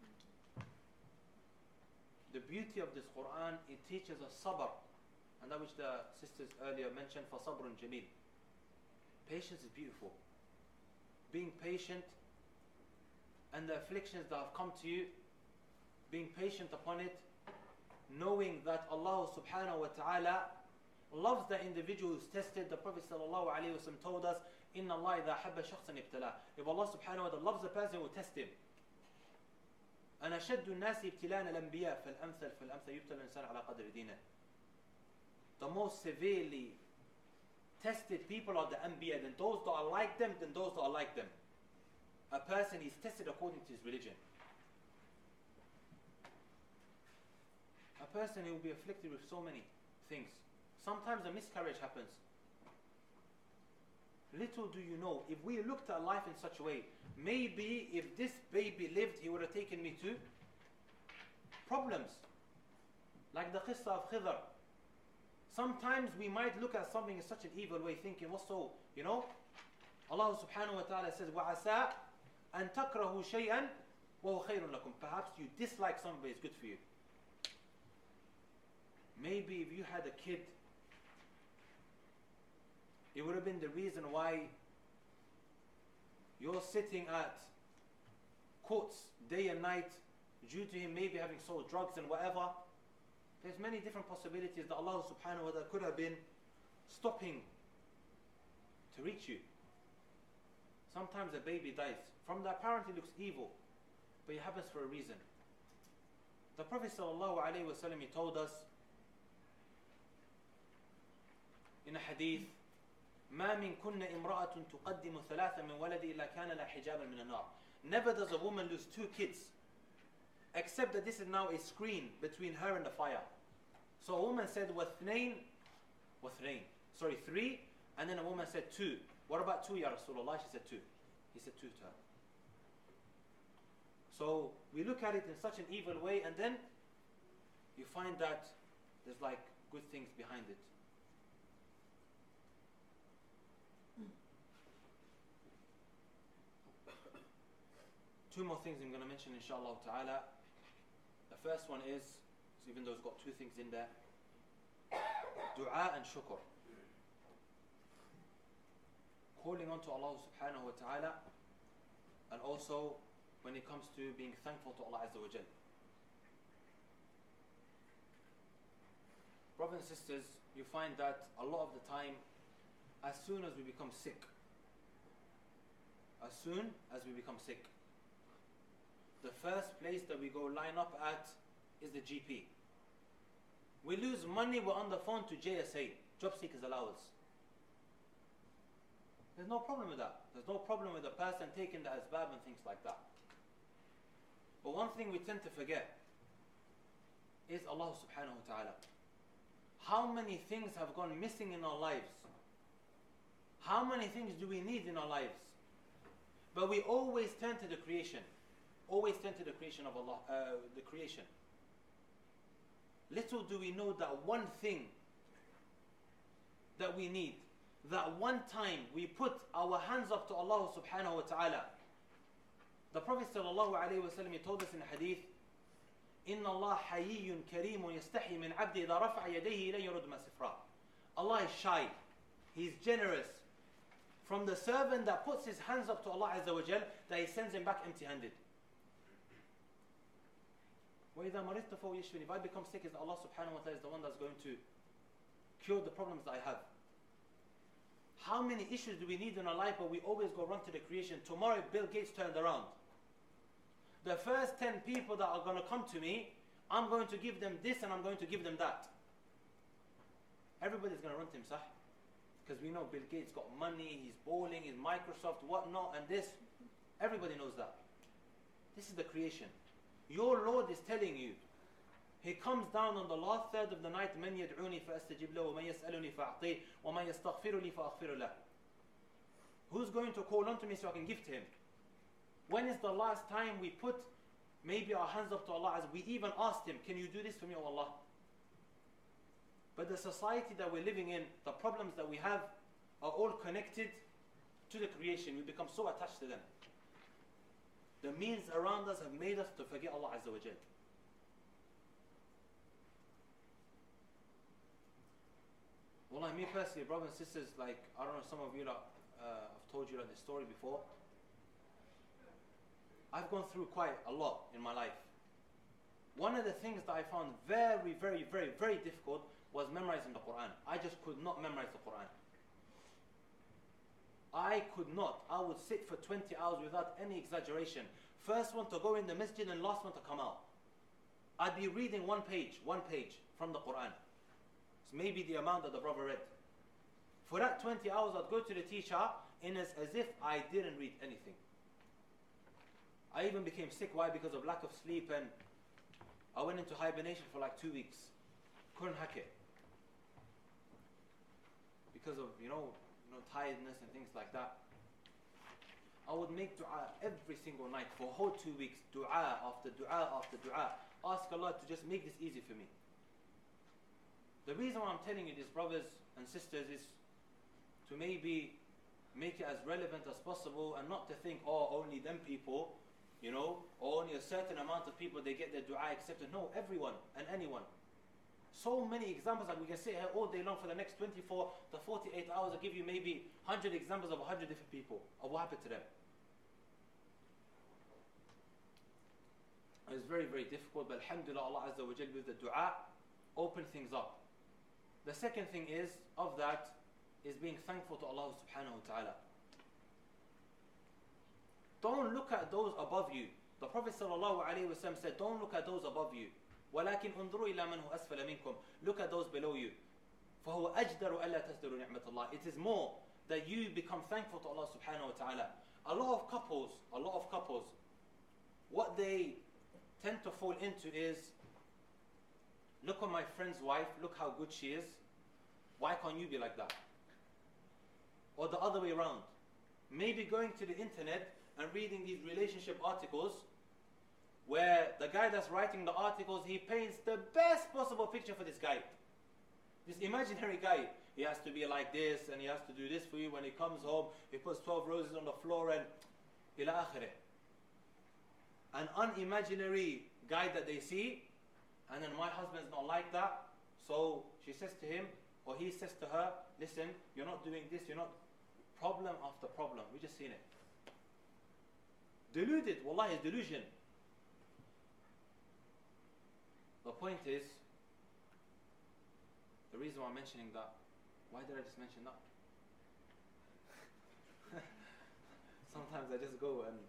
The beauty of this Quran, it teaches us sabr, and that which the sisters earlier mentioned, for sabrun jameel. Patience is beautiful. Being patient and the afflictions that have come to you, being patient upon it, knowing that Allah subhanahu wa ta'ala loves the individual who's tested. The Prophet sallallahu alayhi wa sallam told us, Inna Allah idha habba shakhsan ibtala. If Allah subhanahu wa ta'ala loves a person, he will test him. أنا أشد الناس ابتلاء الأنبياء فالأمثل فالأمثل يبتلى الإنسان على قدر دينه. The most severely tested people are the Anbiya. Then those that are like them, then those that are like them. A person is tested according to his religion. A person who will be afflicted with so many things. Sometimes a miscarriage happens. Little do you know, if we looked at life in such a way, maybe if this baby lived, he would have taken me to problems. Like the qissa of Khidr. Sometimes we might look at something in such an evil way, thinking, what's so, you know? Allah subhanahu wa ta'ala says, وَعَسَىٰ أَن تَكْرَهُ شَيْئًا وَهُوَ خَيْرٌ لَكُمْ. Perhaps you dislike something, but it's good for you. Maybe if you had a kid, it would have been the reason why you're sitting at courts day and night due to him maybe having sold drugs and whatever. There's many different possibilities that Allah subhanahu wa ta'ala could have been stopping to reach you. Sometimes a baby dies. From the apparent it looks evil, but it happens for a reason. The Prophet sallallahu alayhi wa sallam, he told us in a hadith, ما من كن امرأة تقدم ثلاثة من ولد إلا كان لا حجابا من النار. Never does a woman lose two kids, except that this is now a screen between her and the fire. So a woman said, وَاثْنَيْن وَاثْنَيْن. Sorry, three, and then a woman said two. What about two, Ya Rasulullah? She said two. He said two to her. So we look at it in such an evil way, and then you find that there's like good things behind it. Two more things I'm going to mention, inshallah ta'ala. The first one is, so even though it's got two things in there, dua and shukr. Calling on to Allah subhanahu wa ta'ala, and also when it comes to being thankful to Allah azza wa jal. Brothers and sisters, you find that a lot of the time, as soon as we become sick, as soon as we become sick, the first place that we go line up at is the G P. We lose money, we're on the phone to J S A, Job Seekers Allowance. There's no problem with that. There's no problem with a person taking the asbab and things like that. But one thing we tend to forget is Allah subhanahu wa ta'ala. How many things have gone missing in our lives? How many things do we need in our lives? But we always turn to the creation. Always turn to the creation of Allah, uh, the creation. Little do we know that one thing that we need, that one time we put our hands up to Allah subhanahu wa ta'ala. The Prophet sallallahu alayhi wa sallam, he told us in a hadith, إِنَّ اللَّهَ حَيِّيٌّ كَرِيمٌ يَسْتَحِي مِنْ عَبْدِ إِذَا رَفَعَ يَدَيْهِ إِلَيْهِ يَرُدْ مَا سِفْرًا. Allah is shy. He is generous. From the servant that puts his hands up to Allah azza wa jal, that he sends him back empty-handed. وَإِذَا مَرِضْتُ فَهُوَ يَشْفِينِ. If I become sick, is Allah subhanahu wa ta'ala is the one that's going to cure the problems that I have. How many issues do we need in our life, but we always go run to the creation? Tomorrow if Bill Gates turned around, the first ten people that are going to come to me, I'm going to give them this and I'm going to give them that. Everybody's going to run to him, sah? Because we know Bill Gates got money, he's balling, he's Microsoft, whatnot, and this. Everybody knows that. This is the creation. Your Lord is telling you. He comes down on the last third of the night, مَنْ يَدْعُونِي فَأَسْتَجِبْ لَهُ وَمَنْ يَسْأَلُنِي فَأَعْطِيهِ وَمَنْ يَسْتَغْفِرُ لِي فَأَغْفِرُ لَهُ. Who's going to call unto me so I can give to him? When is the last time we put maybe our hands up to Allah, as we even asked him, can you do this for me, O Allah? But the society that we're living in, the problems that we have are all connected to the creation. We become so attached to them. The means around us have made us to forget Allah Azza wa Jal. Wallahi, me personally, brothers and sisters, like, I don't know, some of you lot, uh, I've told you like, this story before. I've gone through quite a lot in my life. One of the things that I found very, very, very, very difficult was memorizing the Quran. I just could not memorize the Quran. I could not. I would sit for twenty hours without any exaggeration. First one to go in the masjid and last one to come out. I'd be reading one page, one page from the Quran. It's maybe the amount that the brother read. For that twenty hours, I'd go to the teacher and as, as if I didn't read anything. I even became sick. Why? Because of lack of sleep, and I went into hibernation for like two weeks. Couldn't hack it. Because of, you know, you know, tiredness and things like that. I would make dua every single night for a whole two weeks. Dua after dua after dua. Ask Allah to just make this easy for me. The reason why I'm telling you this, brothers and sisters, is to maybe make it as relevant as possible and not to think, oh, only them people, you know, or only a certain amount of people, they get their dua accepted. No, everyone and anyone. So many examples that we can sit here all day long for the next twenty-four to forty-eight hours. I'll give you maybe one hundred examples of one hundred different people of what happened to them. It was very, very difficult, but alhamdulillah, Allah Azza wa Jal with the dua opened things up. The second thing is, of that, is being thankful to Allah subhanahu wa ta'ala. Don't look at those above you. The Prophet sallallahu alayhi wa sallam said, don't look at those above you. وَلَكِنْ انظُرُوا إِلَى مَنْ هُوَ أَسْفَلَ مِنْكُمْ. Look at those below you. فَهُوَ أَجْدَرُ أَلَّا تَزْدَرُوا نِعْمَةَ اللَّهِ. It is more that you become thankful to Allah subhanahu wa ta'ala. A lot of couples, a lot of couples, what they tend to fall into is, look at my friend's wife, look how good she is. Why can't you be like that? Or the other way around. Maybe going to the internet and reading these relationship articles where the guy that's writing the articles, he paints the best possible picture for this guy. This imaginary guy, he has to be like this and he has to do this for you. When he comes home, he puts twelve roses on the floor and ila akhireh. An unimaginary guy that they see, and then my husband's not like that, so she says to him, or he says to her, listen, you're not doing this, you're not... Problem after problem, we just seen it. Deluded, wallahi, it's delusion. The point is, the reason why I'm mentioning that, why did I just mention that? Sometimes I just go and...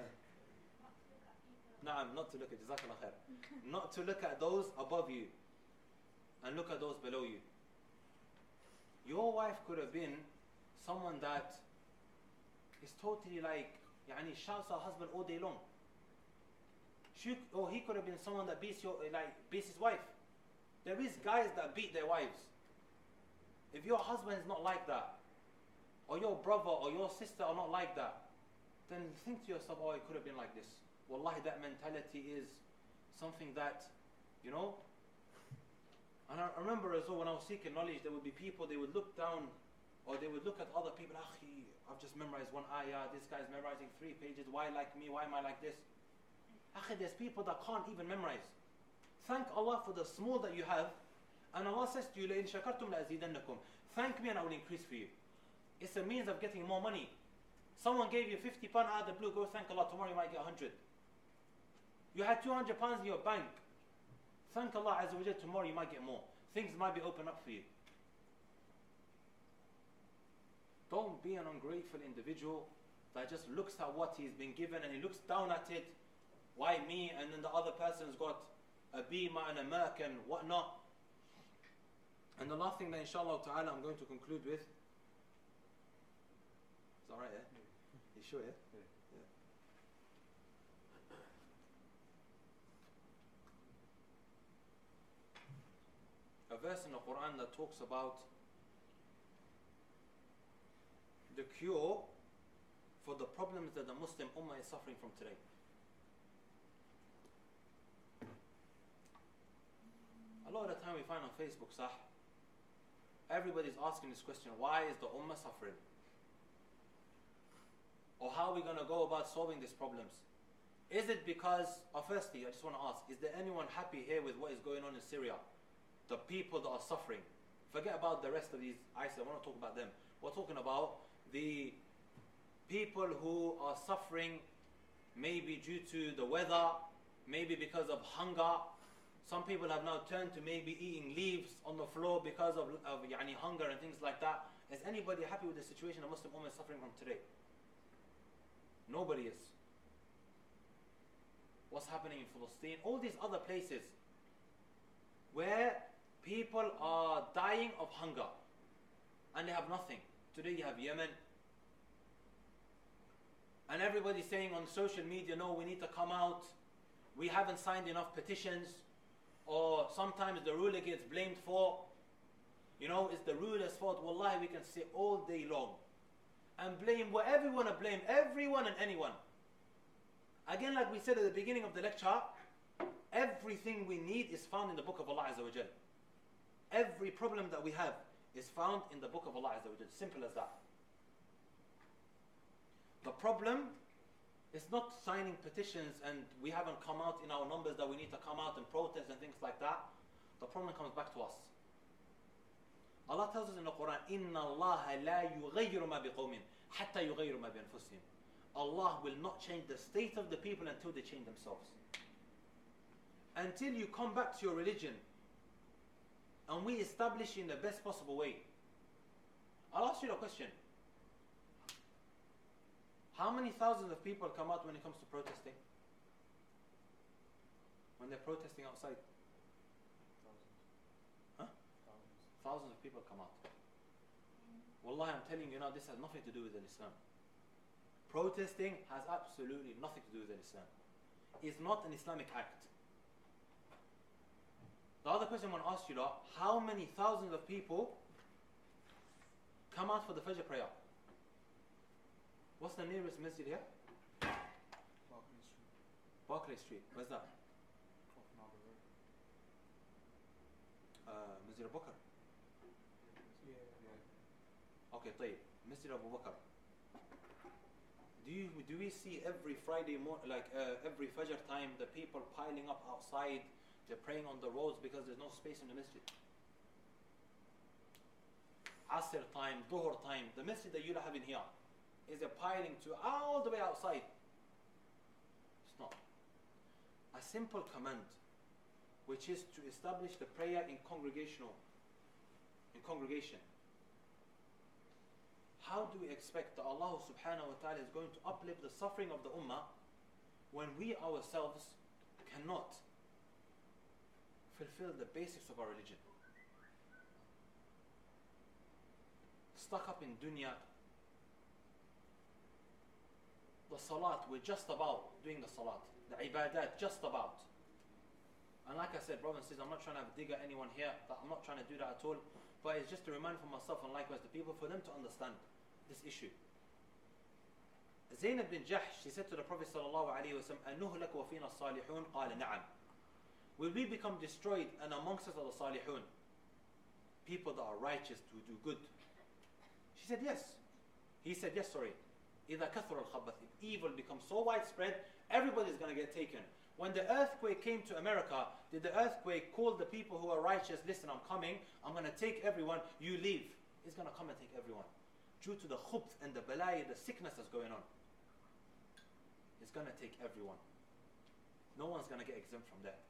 Naam, not to look at, Jazakallah khair. Not to look at those above you and look at those below you. Your wife could have been someone that is totally like, yani, shouts her husband all day long. She, or he could have been someone that beats your, like beats his wife. There is guys that beat their wives. If your husband is not like that, or your brother or your sister are not like that, then think to yourself, oh, it could have been like this. Wallahi, that mentality is something that, you know. And I remember as well, when I was seeking knowledge, there would be people, they would look down, or they would look at other people, Akhi, I've just memorized one ayah, this guy's memorizing three pages, why like me, why am I like this? Akhi, there's people that can't even memorize. Thank Allah for the small that you have, and Allah says to you, لَإِن شَكَرْتُمْ لَأَزِيدَنَّكُمْ. Thank me and I will increase for you. It's a means of getting more money. Someone gave you fifty pounds out of the blue, go thank Allah, tomorrow you might get one hundred. You had two hundred pounds in your bank. Thank Allah Azza wa Jal, tomorrow you might get more. Things might be open up for you. Don't be an ungrateful individual that just looks at what he's been given and he looks down at it. Why me? And then the other person's got a Beamer and a Merc and whatnot. And the last thing that inshallah ta'ala I'm going to conclude with. It's alright, yeah? You sure, yeah? Yeah. A verse in the Quran that talks about the cure for the problems that the Muslim Ummah is suffering from today. A lot of the time we find on Facebook, sah, everybody's asking this question, why is the ummah suffering? Or how are we going to go about solving these problems? Is it because, or firstly, I just want to ask, is there anyone happy here with what is going on in Syria? The people that are suffering. Forget about the rest of these ISIL, I want to talk about them. We're talking about the people who are suffering maybe due to the weather, maybe because of hunger. Some people have now turned to maybe eating leaves on the floor because of, of yani, hunger and things like that. Is anybody happy with the situation the Muslim Ummah is suffering from today? Nobody is. What's happening in Palestine? All these other places where people are dying of hunger and they have nothing. Today you have Yemen. And everybody's saying on social media, no, we need to come out. We haven't signed enough petitions. Or sometimes the ruler gets blamed for. You know, it's the ruler's fault. Wallahi, we can say all day long. And blame whatever you want to blame. Everyone and anyone. Again, like we said at the beginning of the lecture, everything we need is found in the book of Allah Azza wa Jal. Every problem that we have is found in the book of Allah Azza wa Jal. Simple as that. The problem is not signing petitions and we haven't come out in our numbers that we need to come out and protest and things like that. The problem comes back to us. Allah tells us in the Quran, إِنَّ اللَّهَ لَا يُغَيِّرُ مَا بِقَوْمٍ حَتَّى يُغَيِّرُ مَا بِأَنفُسِهِمْ. Allah will not change the state of the people until they change themselves. Until you come back to your religion and we establish in the best possible way. I'll ask you a question. How many thousands of people come out when it comes to protesting? When they're protesting outside? Huh? Thousands of people come out. Wallahi, I'm telling you now, this has nothing to do with Islam. Protesting has absolutely nothing to do with Islam. It's not an Islamic act. The other question I want to ask you, though, how many thousands of people come out for the Fajr prayer? What's the nearest masjid here? Barclay Street. Barclay Street. Where's that? Off Marble Road. Uh, Masjid Abu Bakr. Yeah, yeah. Okay, طيب. Masjid Abu Bakr. Do you do we see every Friday morning, like uh, every Fajr time, the people piling up outside? They're praying on the roads because there's no space in the masjid. Asr time, Dhuhr time, the masjid that you have in here, is a piling to all the way outside. It's not. A simple command, which is to establish the prayer in congregational, in congregation. How do we expect that Allah subhanahu wa ta'ala is going to uplift the suffering of the ummah when we ourselves cannot fulfill the basics of our religion? Stuck up in dunya. The salat, we're just about doing the salat. The ibadat, just about. And like I said, brothers and sisters, I'm not trying to dig at anyone here. I'm not trying to do that at all. But it's just to remind for myself and likewise the people, for them to understand this issue. Zainab bin Jahsh, she said to the Prophet sallallahu alaihi wasallam, "Anuhlak wa fina salihun?" Qala na'am. Will we become destroyed and amongst us are the salihun? People that are righteous, who do good. She said yes. He said yes, sorry. إِذَا كَثُرَ الْخَبَثِ. If evil becomes so widespread, everybody's going to get taken. When the earthquake came to America, did the earthquake call the people who are righteous, listen, I'm coming, I'm going to take everyone, you leave. It's going to come and take everyone. Due to the khubth and the balaya, the sickness that's going on. It's going to take everyone. No one's going to get exempt from that.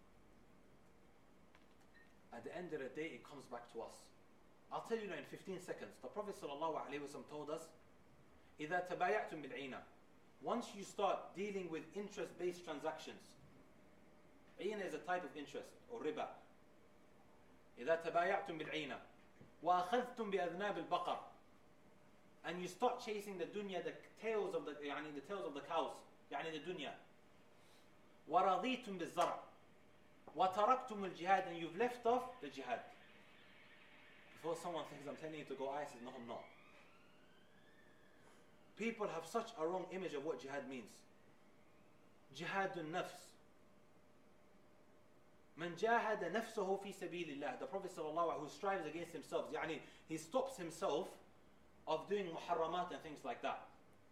At the end of the day, it comes back to us. I'll tell you now in fifteen seconds. The Prophet ﷺ told us, إِذَا تَبَايَعْتُمْ بِالْعِينَ. Once you start dealing with interest-based transactions, عِينَ is a type of interest, or riba. إِذَا تَبَايَعْتُمْ بِالْعِينَ وَأَخَذْتُمْ بِأَذْنَابِ الْبَقَرِ. And you start chasing the dunya, the tails of the, يعني the tails of the cows, يعني the dunya. وَرَضِيتُمْ بِالزَّرْعِ وَتَرَكْتُمُ الْجِهَادِ. And you've left off the jihad. Before someone thinks I'm telling you to go ISIS, no, I'm not. People have such a wrong image of what jihad means. Jihadun nafs. من جاهد نفسه في سبيل الله. The Prophet sallallahu who strives against himself. يعني he stops himself of doing muharramat and things like that.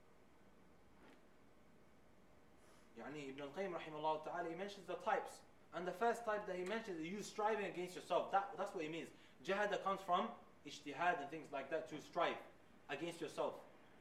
يعني Ibn al-Qayyim rahimahullah ta'ala, he mentions the types. And the first type that he mentions is you striving against yourself. That, that's what he means. Jahada comes from ijtihad and things like that, to strive against yourself.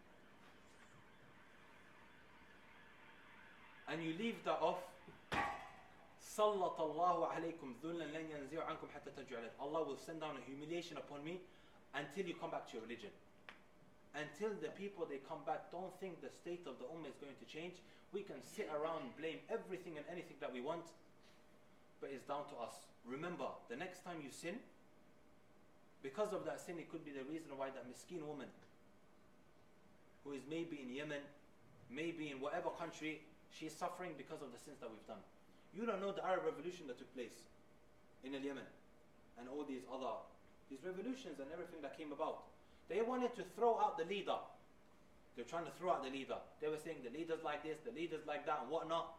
And you leave that off. سَلَّطَ اللَّهُ عَلَيْكُمْ ذُلًّا لَنْ يَنْزِعُ عَنْكُمْ حَتَّى تَرْجِعُوا إِلَيْهِ. Allah will send down a humiliation upon me until you come back to your religion. Until the people, they come back, don't think the state of the ummah is going to change. We can sit around, blame everything and anything that we want, but it's down to us. Remember, the next time you sin, because of that sin, it could be the reason why that miskin woman, who is maybe in Yemen, maybe in whatever country, she is suffering because of the sins that we've done. You don't know the Arab Revolution that took place in Yemen, and all these other, these revolutions and everything that came about. They wanted to throw out the leader. They're trying to throw out the leader. They were saying the leader's like this, the leader's like that, and whatnot.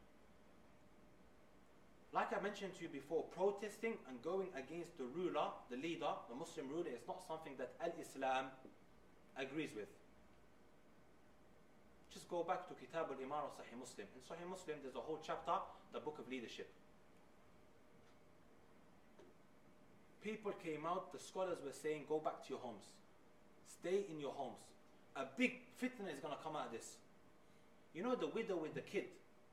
Like I mentioned to you before, protesting and going against the ruler, the leader, the Muslim ruler, is not something that Al-Islam agrees with. Just go back to Kitab al-Imara, Sahih Muslim. In Sahih Muslim, there's a whole chapter, the book of leadership. People came out, the scholars were saying, go back to your homes. Stay in your homes. A big fitna is going to come out of this. You know the widow with the kid?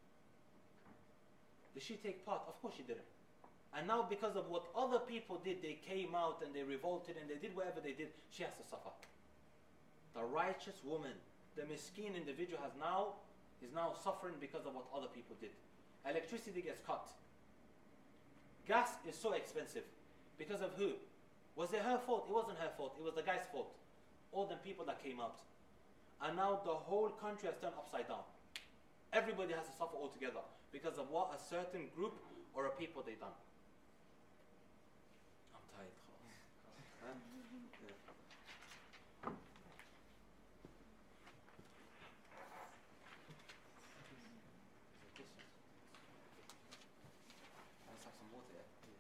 Did she take part? Of course she didn't. And now because of what other people did, they came out and they revolted and they did whatever they did, she has to suffer. The righteous woman, the miskin individual has now, is now suffering because of what other people did. Electricity gets cut. Gas is so expensive. Because of who? Was it her fault? It wasn't her fault. It was the guy's fault. All the people that came out. And now the whole country has turned upside down. Everybody has to suffer altogether because of what a certain group or a people they done. I'm tired. Huh? Yeah. Let's have some water.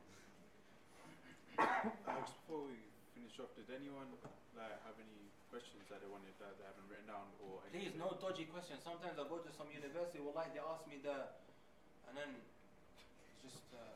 Uh, just before we finish off, did anyone like have any questions that they wanted that they haven't written down, or Please, no dodgy questions. Sometimes I go to some university, wallahi, they ask me the, and then it's just. Uh,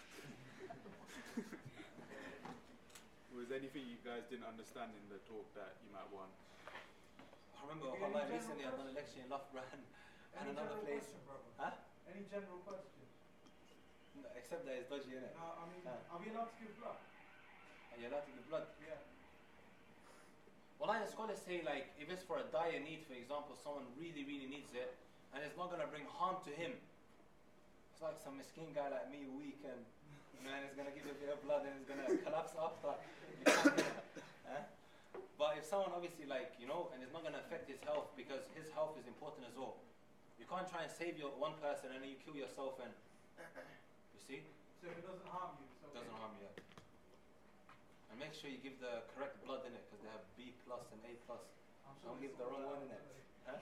Was there anything you guys didn't understand in the talk that you might want? I remember, Any wallahi, general recently I've done a lecture in Loughborough and Any another general place. question, brother? Huh? Any general question? No, except that it's dodgy, innit? No, I mean, Huh. are we allowed to give blood? Are you allowed to give blood? Yeah. Wallahi, the scholars say, like, if it's for a dire need, for example, someone really, really needs it, and it's not going to bring harm to him. It's like some miskin guy like me, weak, and man, it's going to give you a bit of blood and it's going to collapse after. You can't do it. Huh? But if someone obviously, like, you know, and it's not going to affect his health, because his health is important as well. You can't try and save your one person and then you kill yourself, and you see? So if it doesn't harm you, it's It okay. doesn't harm you. And make sure you give the correct blood in it, because they have B plus and A plus. I'm sure Don't there's give the wrong some one in blood. it. Huh?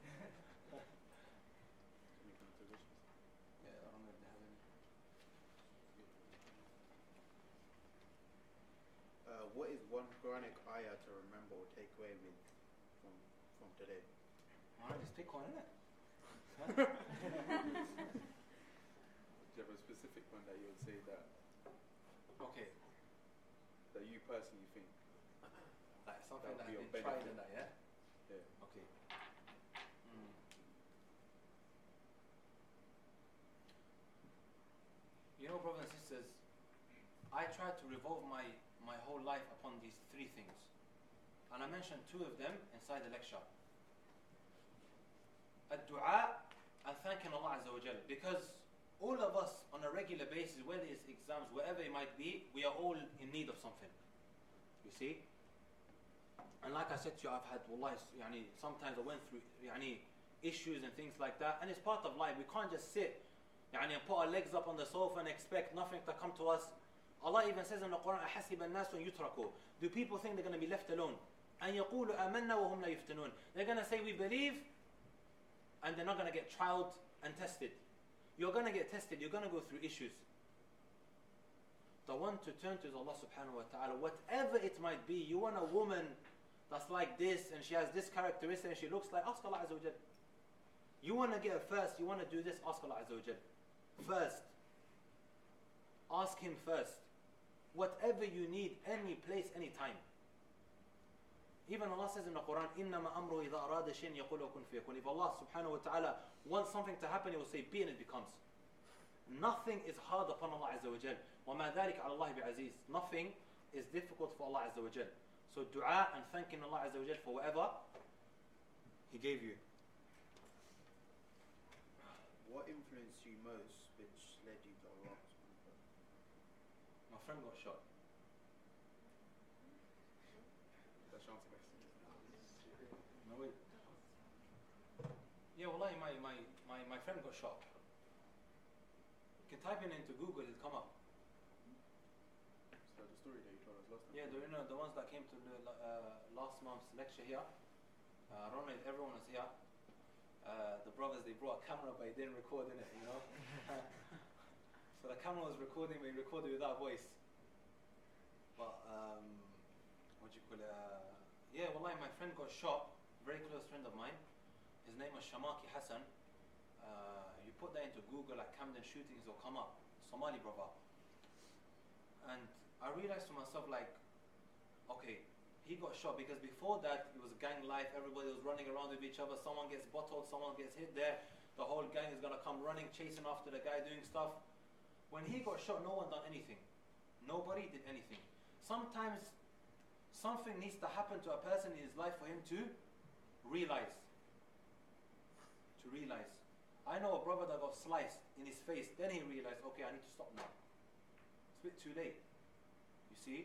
Any considerations? Yeah, I don't know if they have any. Uh, what is one Quranic ayah to remember or take away with from from today? Alright, just pick one, innit? Do you have a specific one that you would say that Okay, that you personally think? like something That that, would has be been of tried benefit. in that, yeah? Yeah. Okay. Mm. You know, brothers and sisters, I try to revolve my, my whole life upon these three things. And I mentioned two of them inside the lecture. Ad-du'a and thanking Allah Azza wa Jal. Because all of us on a regular basis, whether it's exams, whatever it might be, we are all in need of something. You see? And like I said to you, I've had, wallahi, yani, sometimes I went through yani, issues and things like that. And it's part of life. We can't just sit yani, and put our legs up on the sofa and expect nothing to come to us. Allah even says in the Quran, أَحَسِبَ النَّاسُ أَن يُتْرَكُوا. Do people think they're going to be left alone? أَن يَقُولُوا آمَنَّا وَهُمْ لَا يُفْتَنُونَ. They're going to say, we believe, and they're not going to get trialed and tested. You're going to get tested. You're going to go through issues. the one to turn to is Allah subhanahu wa ta'ala. Whatever it might be, you want a woman that's like this and she has this characteristic and she looks like, ask Allah Azza wa Jal. You want to get her first, you want to do this, ask Allah Azza wa Jal. First. Ask Him first. Whatever you need, any place, any time. Even Allah says in the Quran, إِنَّمَا أَمْرُهُ إِذَا أَرَادَ شَيْءًا يَقُولُ كُن فَيَكُونُ. If Allah subhanahu wa ta'ala wants something to happen, He will say, be, and it becomes. Nothing is hard upon Allah Azza wa Jal. وَمَا ذَلِكَ عَلَى اللَّهِ بِعَزِيزٍ. Nothing is difficult for Allah Azza wa Jal. So dua and thanking Allah Azza wa Jal for whatever He gave you. What influenced you most, which led you to Allah? My friend got shot. That's your answer, guys. No way. Yeah, wallahi, my, my, my, my friend got shot. You can type in into Google, it'll come up. So the story that you told us last time. Yeah, the, you know, the ones that came to the uh, last month's lecture here. Uh, I don't know if everyone was here. Uh, the brothers, they brought a camera, but they didn't record in it, you know. So the camera was recording, but he recorded without voice. But, um, what do you call it? Uh, yeah, wallahi, my friend got shot, very close friend of mine. His name was Shamaki Hassan. Uh, you put that into Google, like Camden shootings, will come up. Somali brother. And I realized to myself, like, okay, he got shot because before that it was gang life, everybody was running around with each other, someone gets bottled, someone gets hit there, the whole gang is gonna come running, chasing after the guy doing stuff. When he got shot, no one done anything. Nobody did anything. Sometimes something needs to happen to a person in his life for him to realize. To realize. I know a brother that got sliced in his face, then he realized, okay, I need to stop now. It's a bit too late. You see?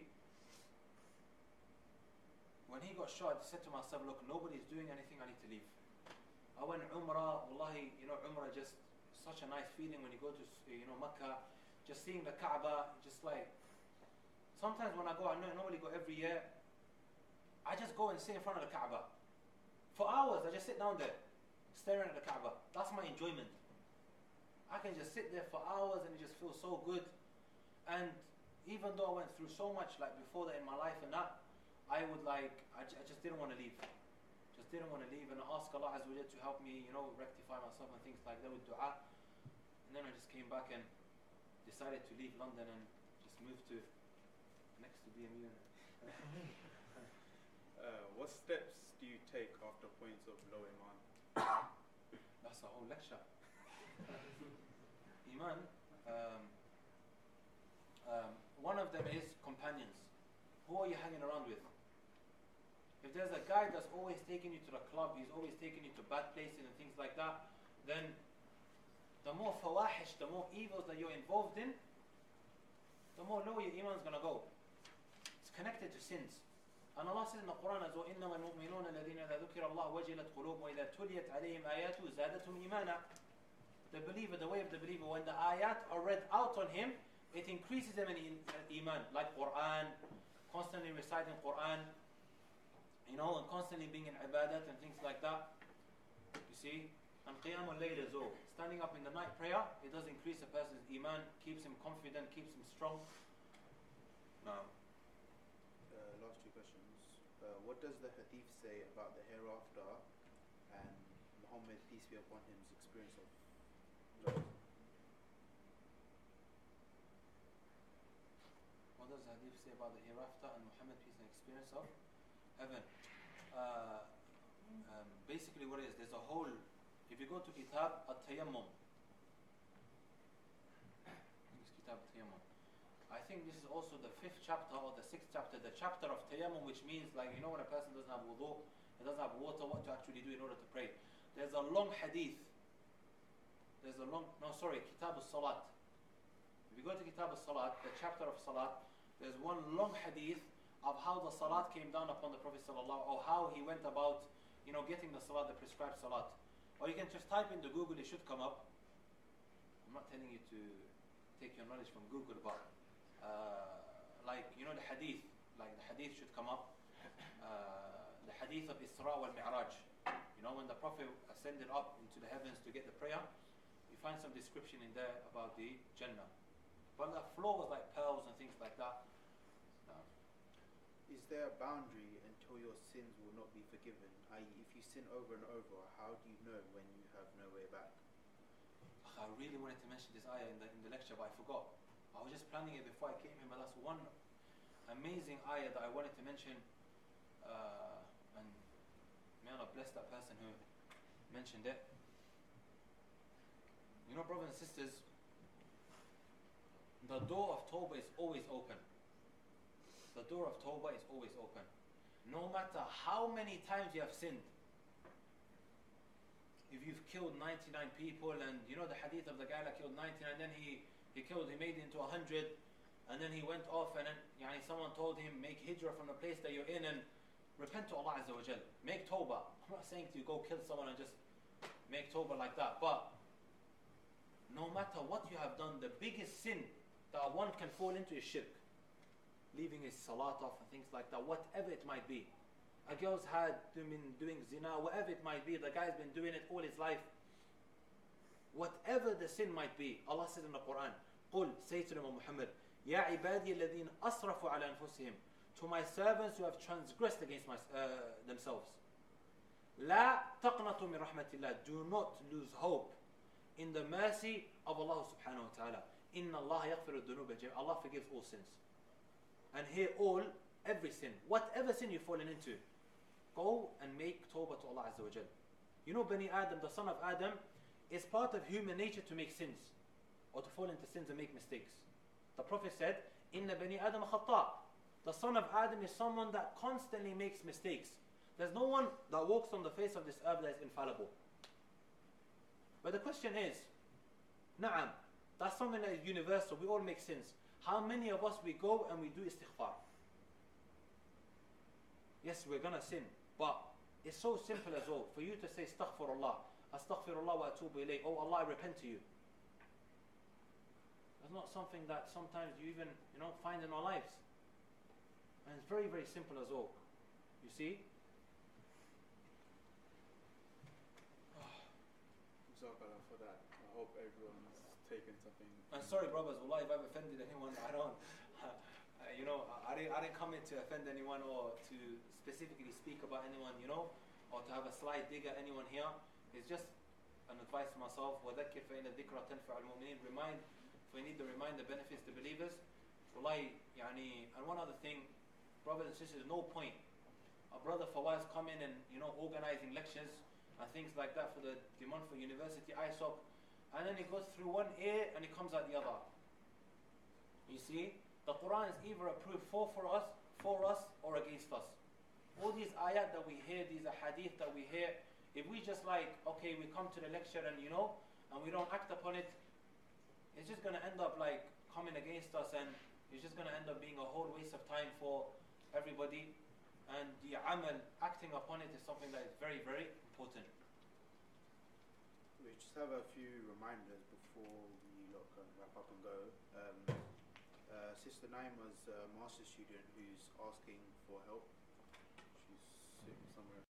When he got shot, I said to myself, look, nobody's doing anything, I need to leave. I went Umrah, wallahi, you know, Umrah just such a nice feeling when you go to, you know, Makkah, just seeing the Kaaba, just like, sometimes when I go, I know I normally go every year, I just go and sit in front of the Kaaba. For hours, I just sit down there, staring at the Kaaba. That's my enjoyment. I can just sit there for hours and it just feels so good. And even though I went through so much like before that in my life and that, I would like, I, j- I just didn't want to leave. Just didn't want to leave, and I asked Allah Azza wa Jalla to help me, you know, rectify myself and things like that with dua. And then I just came back and decided to leave London and just move to next to B M U. Uh, what steps do you take after points of low iman? That's a whole lecture. Iman, um, um, one of them is companions. Who are you hanging around with? If there's a guy that's always taking you to the club, he's always taking you to bad places and things like that, then the more fawahish, the more evils that you're involved in, the more low your iman is going to go. It's connected to sins. And Allah says in the Quran as well, إِنَّمَا الْمُؤْمِنُونَ الَّذِينَ إِذَا ذُكِرَ اللَّهُ وَجِلَتْ قُلُوبُهُمْ وَإِذَا تُلِيَتْ عَلَيْهِمْ آيَاتُهُ زَادَتْهُمْ إِيمَانًا. The believer, the way of the believer, when the ayat are read out on him, it increases him in iman, like Quran, constantly reciting Quran, you know, and constantly being in ibadat and things like that. You see? And qiyamul layl as well. Standing up in the night prayer, it does increase a person's iman, keeps him confident, keeps him strong. Now, Uh, last two questions. Uh, what does the hadith say about the hereafter and Muhammad, peace be upon him, experience of love? what does hadith say about the hereafter and Muhammad, peace and experience of heaven? Uh, um, basically what it is, there's a whole, if you go to Kitab At-Tayammum, it's Kitab At-Tayammum, I think this is also the fifth chapter or the sixth chapter, the chapter of Tayammum, which means, like, you know, when a person doesn't have wudu, he doesn't have water, what to actually do in order to pray. There's a long hadith, there's a long, no sorry, Kitab As-Salat. If you go to Kitab As-Salat, the chapter of Salat, there's one long hadith of how the salat came down upon the Prophet sallallahu, or how he went about, you know, getting the salat, the prescribed salat. Or you can just type into Google, it should come up. I'm not telling you to take your knowledge from Google, but uh, like, you know, the hadith, like the hadith should come up. Uh, the hadith of Isra wal Mi'raj. You know, when the Prophet ascended up into the heavens to get the prayer, you find some description in there about the Jannah. But the floor was like pearls and things like that. No. Is there a boundary until your sins will not be forgiven? that is, if you sin over and over, how do you know when you have no way back? I really wanted to mention this ayah in the, in the lecture, but I forgot. I was just planning it before I came here, but that's one amazing ayah that I wanted to mention. Uh, and may Allah bless that person who mentioned it. You know, brothers and sisters, the door of Tawbah is always open. The door of Tawbah is always open. No matter how many times you have sinned. If you've killed ninety-nine people, and you know the hadith of the guy that killed ninety-nine, then he, he killed, he made it into one hundred, and then he went off, and then yani, someone told him, make hijrah from the place that you're in and repent to Allah Azza wa Jal. Make Tawbah. I'm not saying to you go kill someone and just make Tawbah like that, but no matter what you have done, the biggest sin that one can fall into is shirk. Leaving his salat off and things like that, whatever it might be. A girl's had been doing zina, whatever it might be, the guy's been doing it all his life. Whatever the sin might be, Allah says in the Quran, قُل, say to them, O Muhammad, يَا عِبَادِيَ الَّذِينَ أَسْرَفُوا عَلَى أَنفُسِهِمْ, to my servants who have transgressed against my, uh, themselves. لَا تَقْنَطُوا مِنْ رَحْمَةِ اللَّهِ, do not lose hope in the mercy of Allah subhanahu wa ta'ala. إِنَّ اللَّهَ يَغْفِرُ الذُّنُوبَ جَمِيعًا, Allah forgives all sins. And here all, every sin, whatever sin you've fallen into, go and make tawbah to Allah Azza wa Jal. You know, Bani Adam, the son of Adam, is part of human nature to make sins, or to fall into sins and make mistakes. The Prophet said, Inna Bani Adam khata'. The son of Adam is someone that constantly makes mistakes. There's no one that walks on the face of this earth that is infallible. But the question is, na'am, that's something that is universal. We all make sins. How many of us we go and we do istighfar? Yes, we're gonna sin, but it's so simple as well for you to say astaghfirullah, astaghfirullah wa atubu ilayh. Oh Allah, I repent to you. That's not something that sometimes you even you know find in our lives, and it's very very simple as well. You see. Jazakallah for that. I hope everyone's taken something. I'm sorry, brothers. Wallahi, if I've offended anyone, I don't. Uh, you know, I, I didn't. I didn't come in to offend anyone or to specifically speak about anyone. You know, or to have a slight dig at anyone here. It's just an advice for myself. وَذَكِّرْ فَإِنَّ الذِّكْرَ تَنْفَعُ الْمُؤْمِنِينَ. Remind. If we need to remind the benefits to believers. Wallahi, yani. And one other thing, brothers and sisters, no point. A brother Fawaz come in and you know organizing lectures and things like that for the demand for university I S O P. And then it goes through one ear and it comes out the other. You see, the Quran is either approved for for us, for us, or against us. All these ayat that we hear, these hadith that we hear, if we just like, okay, we come to the lecture and you know, and we don't act upon it, it's just going to end up like coming against us, and it's just going to end up being a whole waste of time for everybody. And the amal, acting upon it, is something that is very, very important. We just have a few reminders before we lot can wrap up and go. Um, uh, Sister Naima's a master's student who's asking for help. She's sitting somewhere.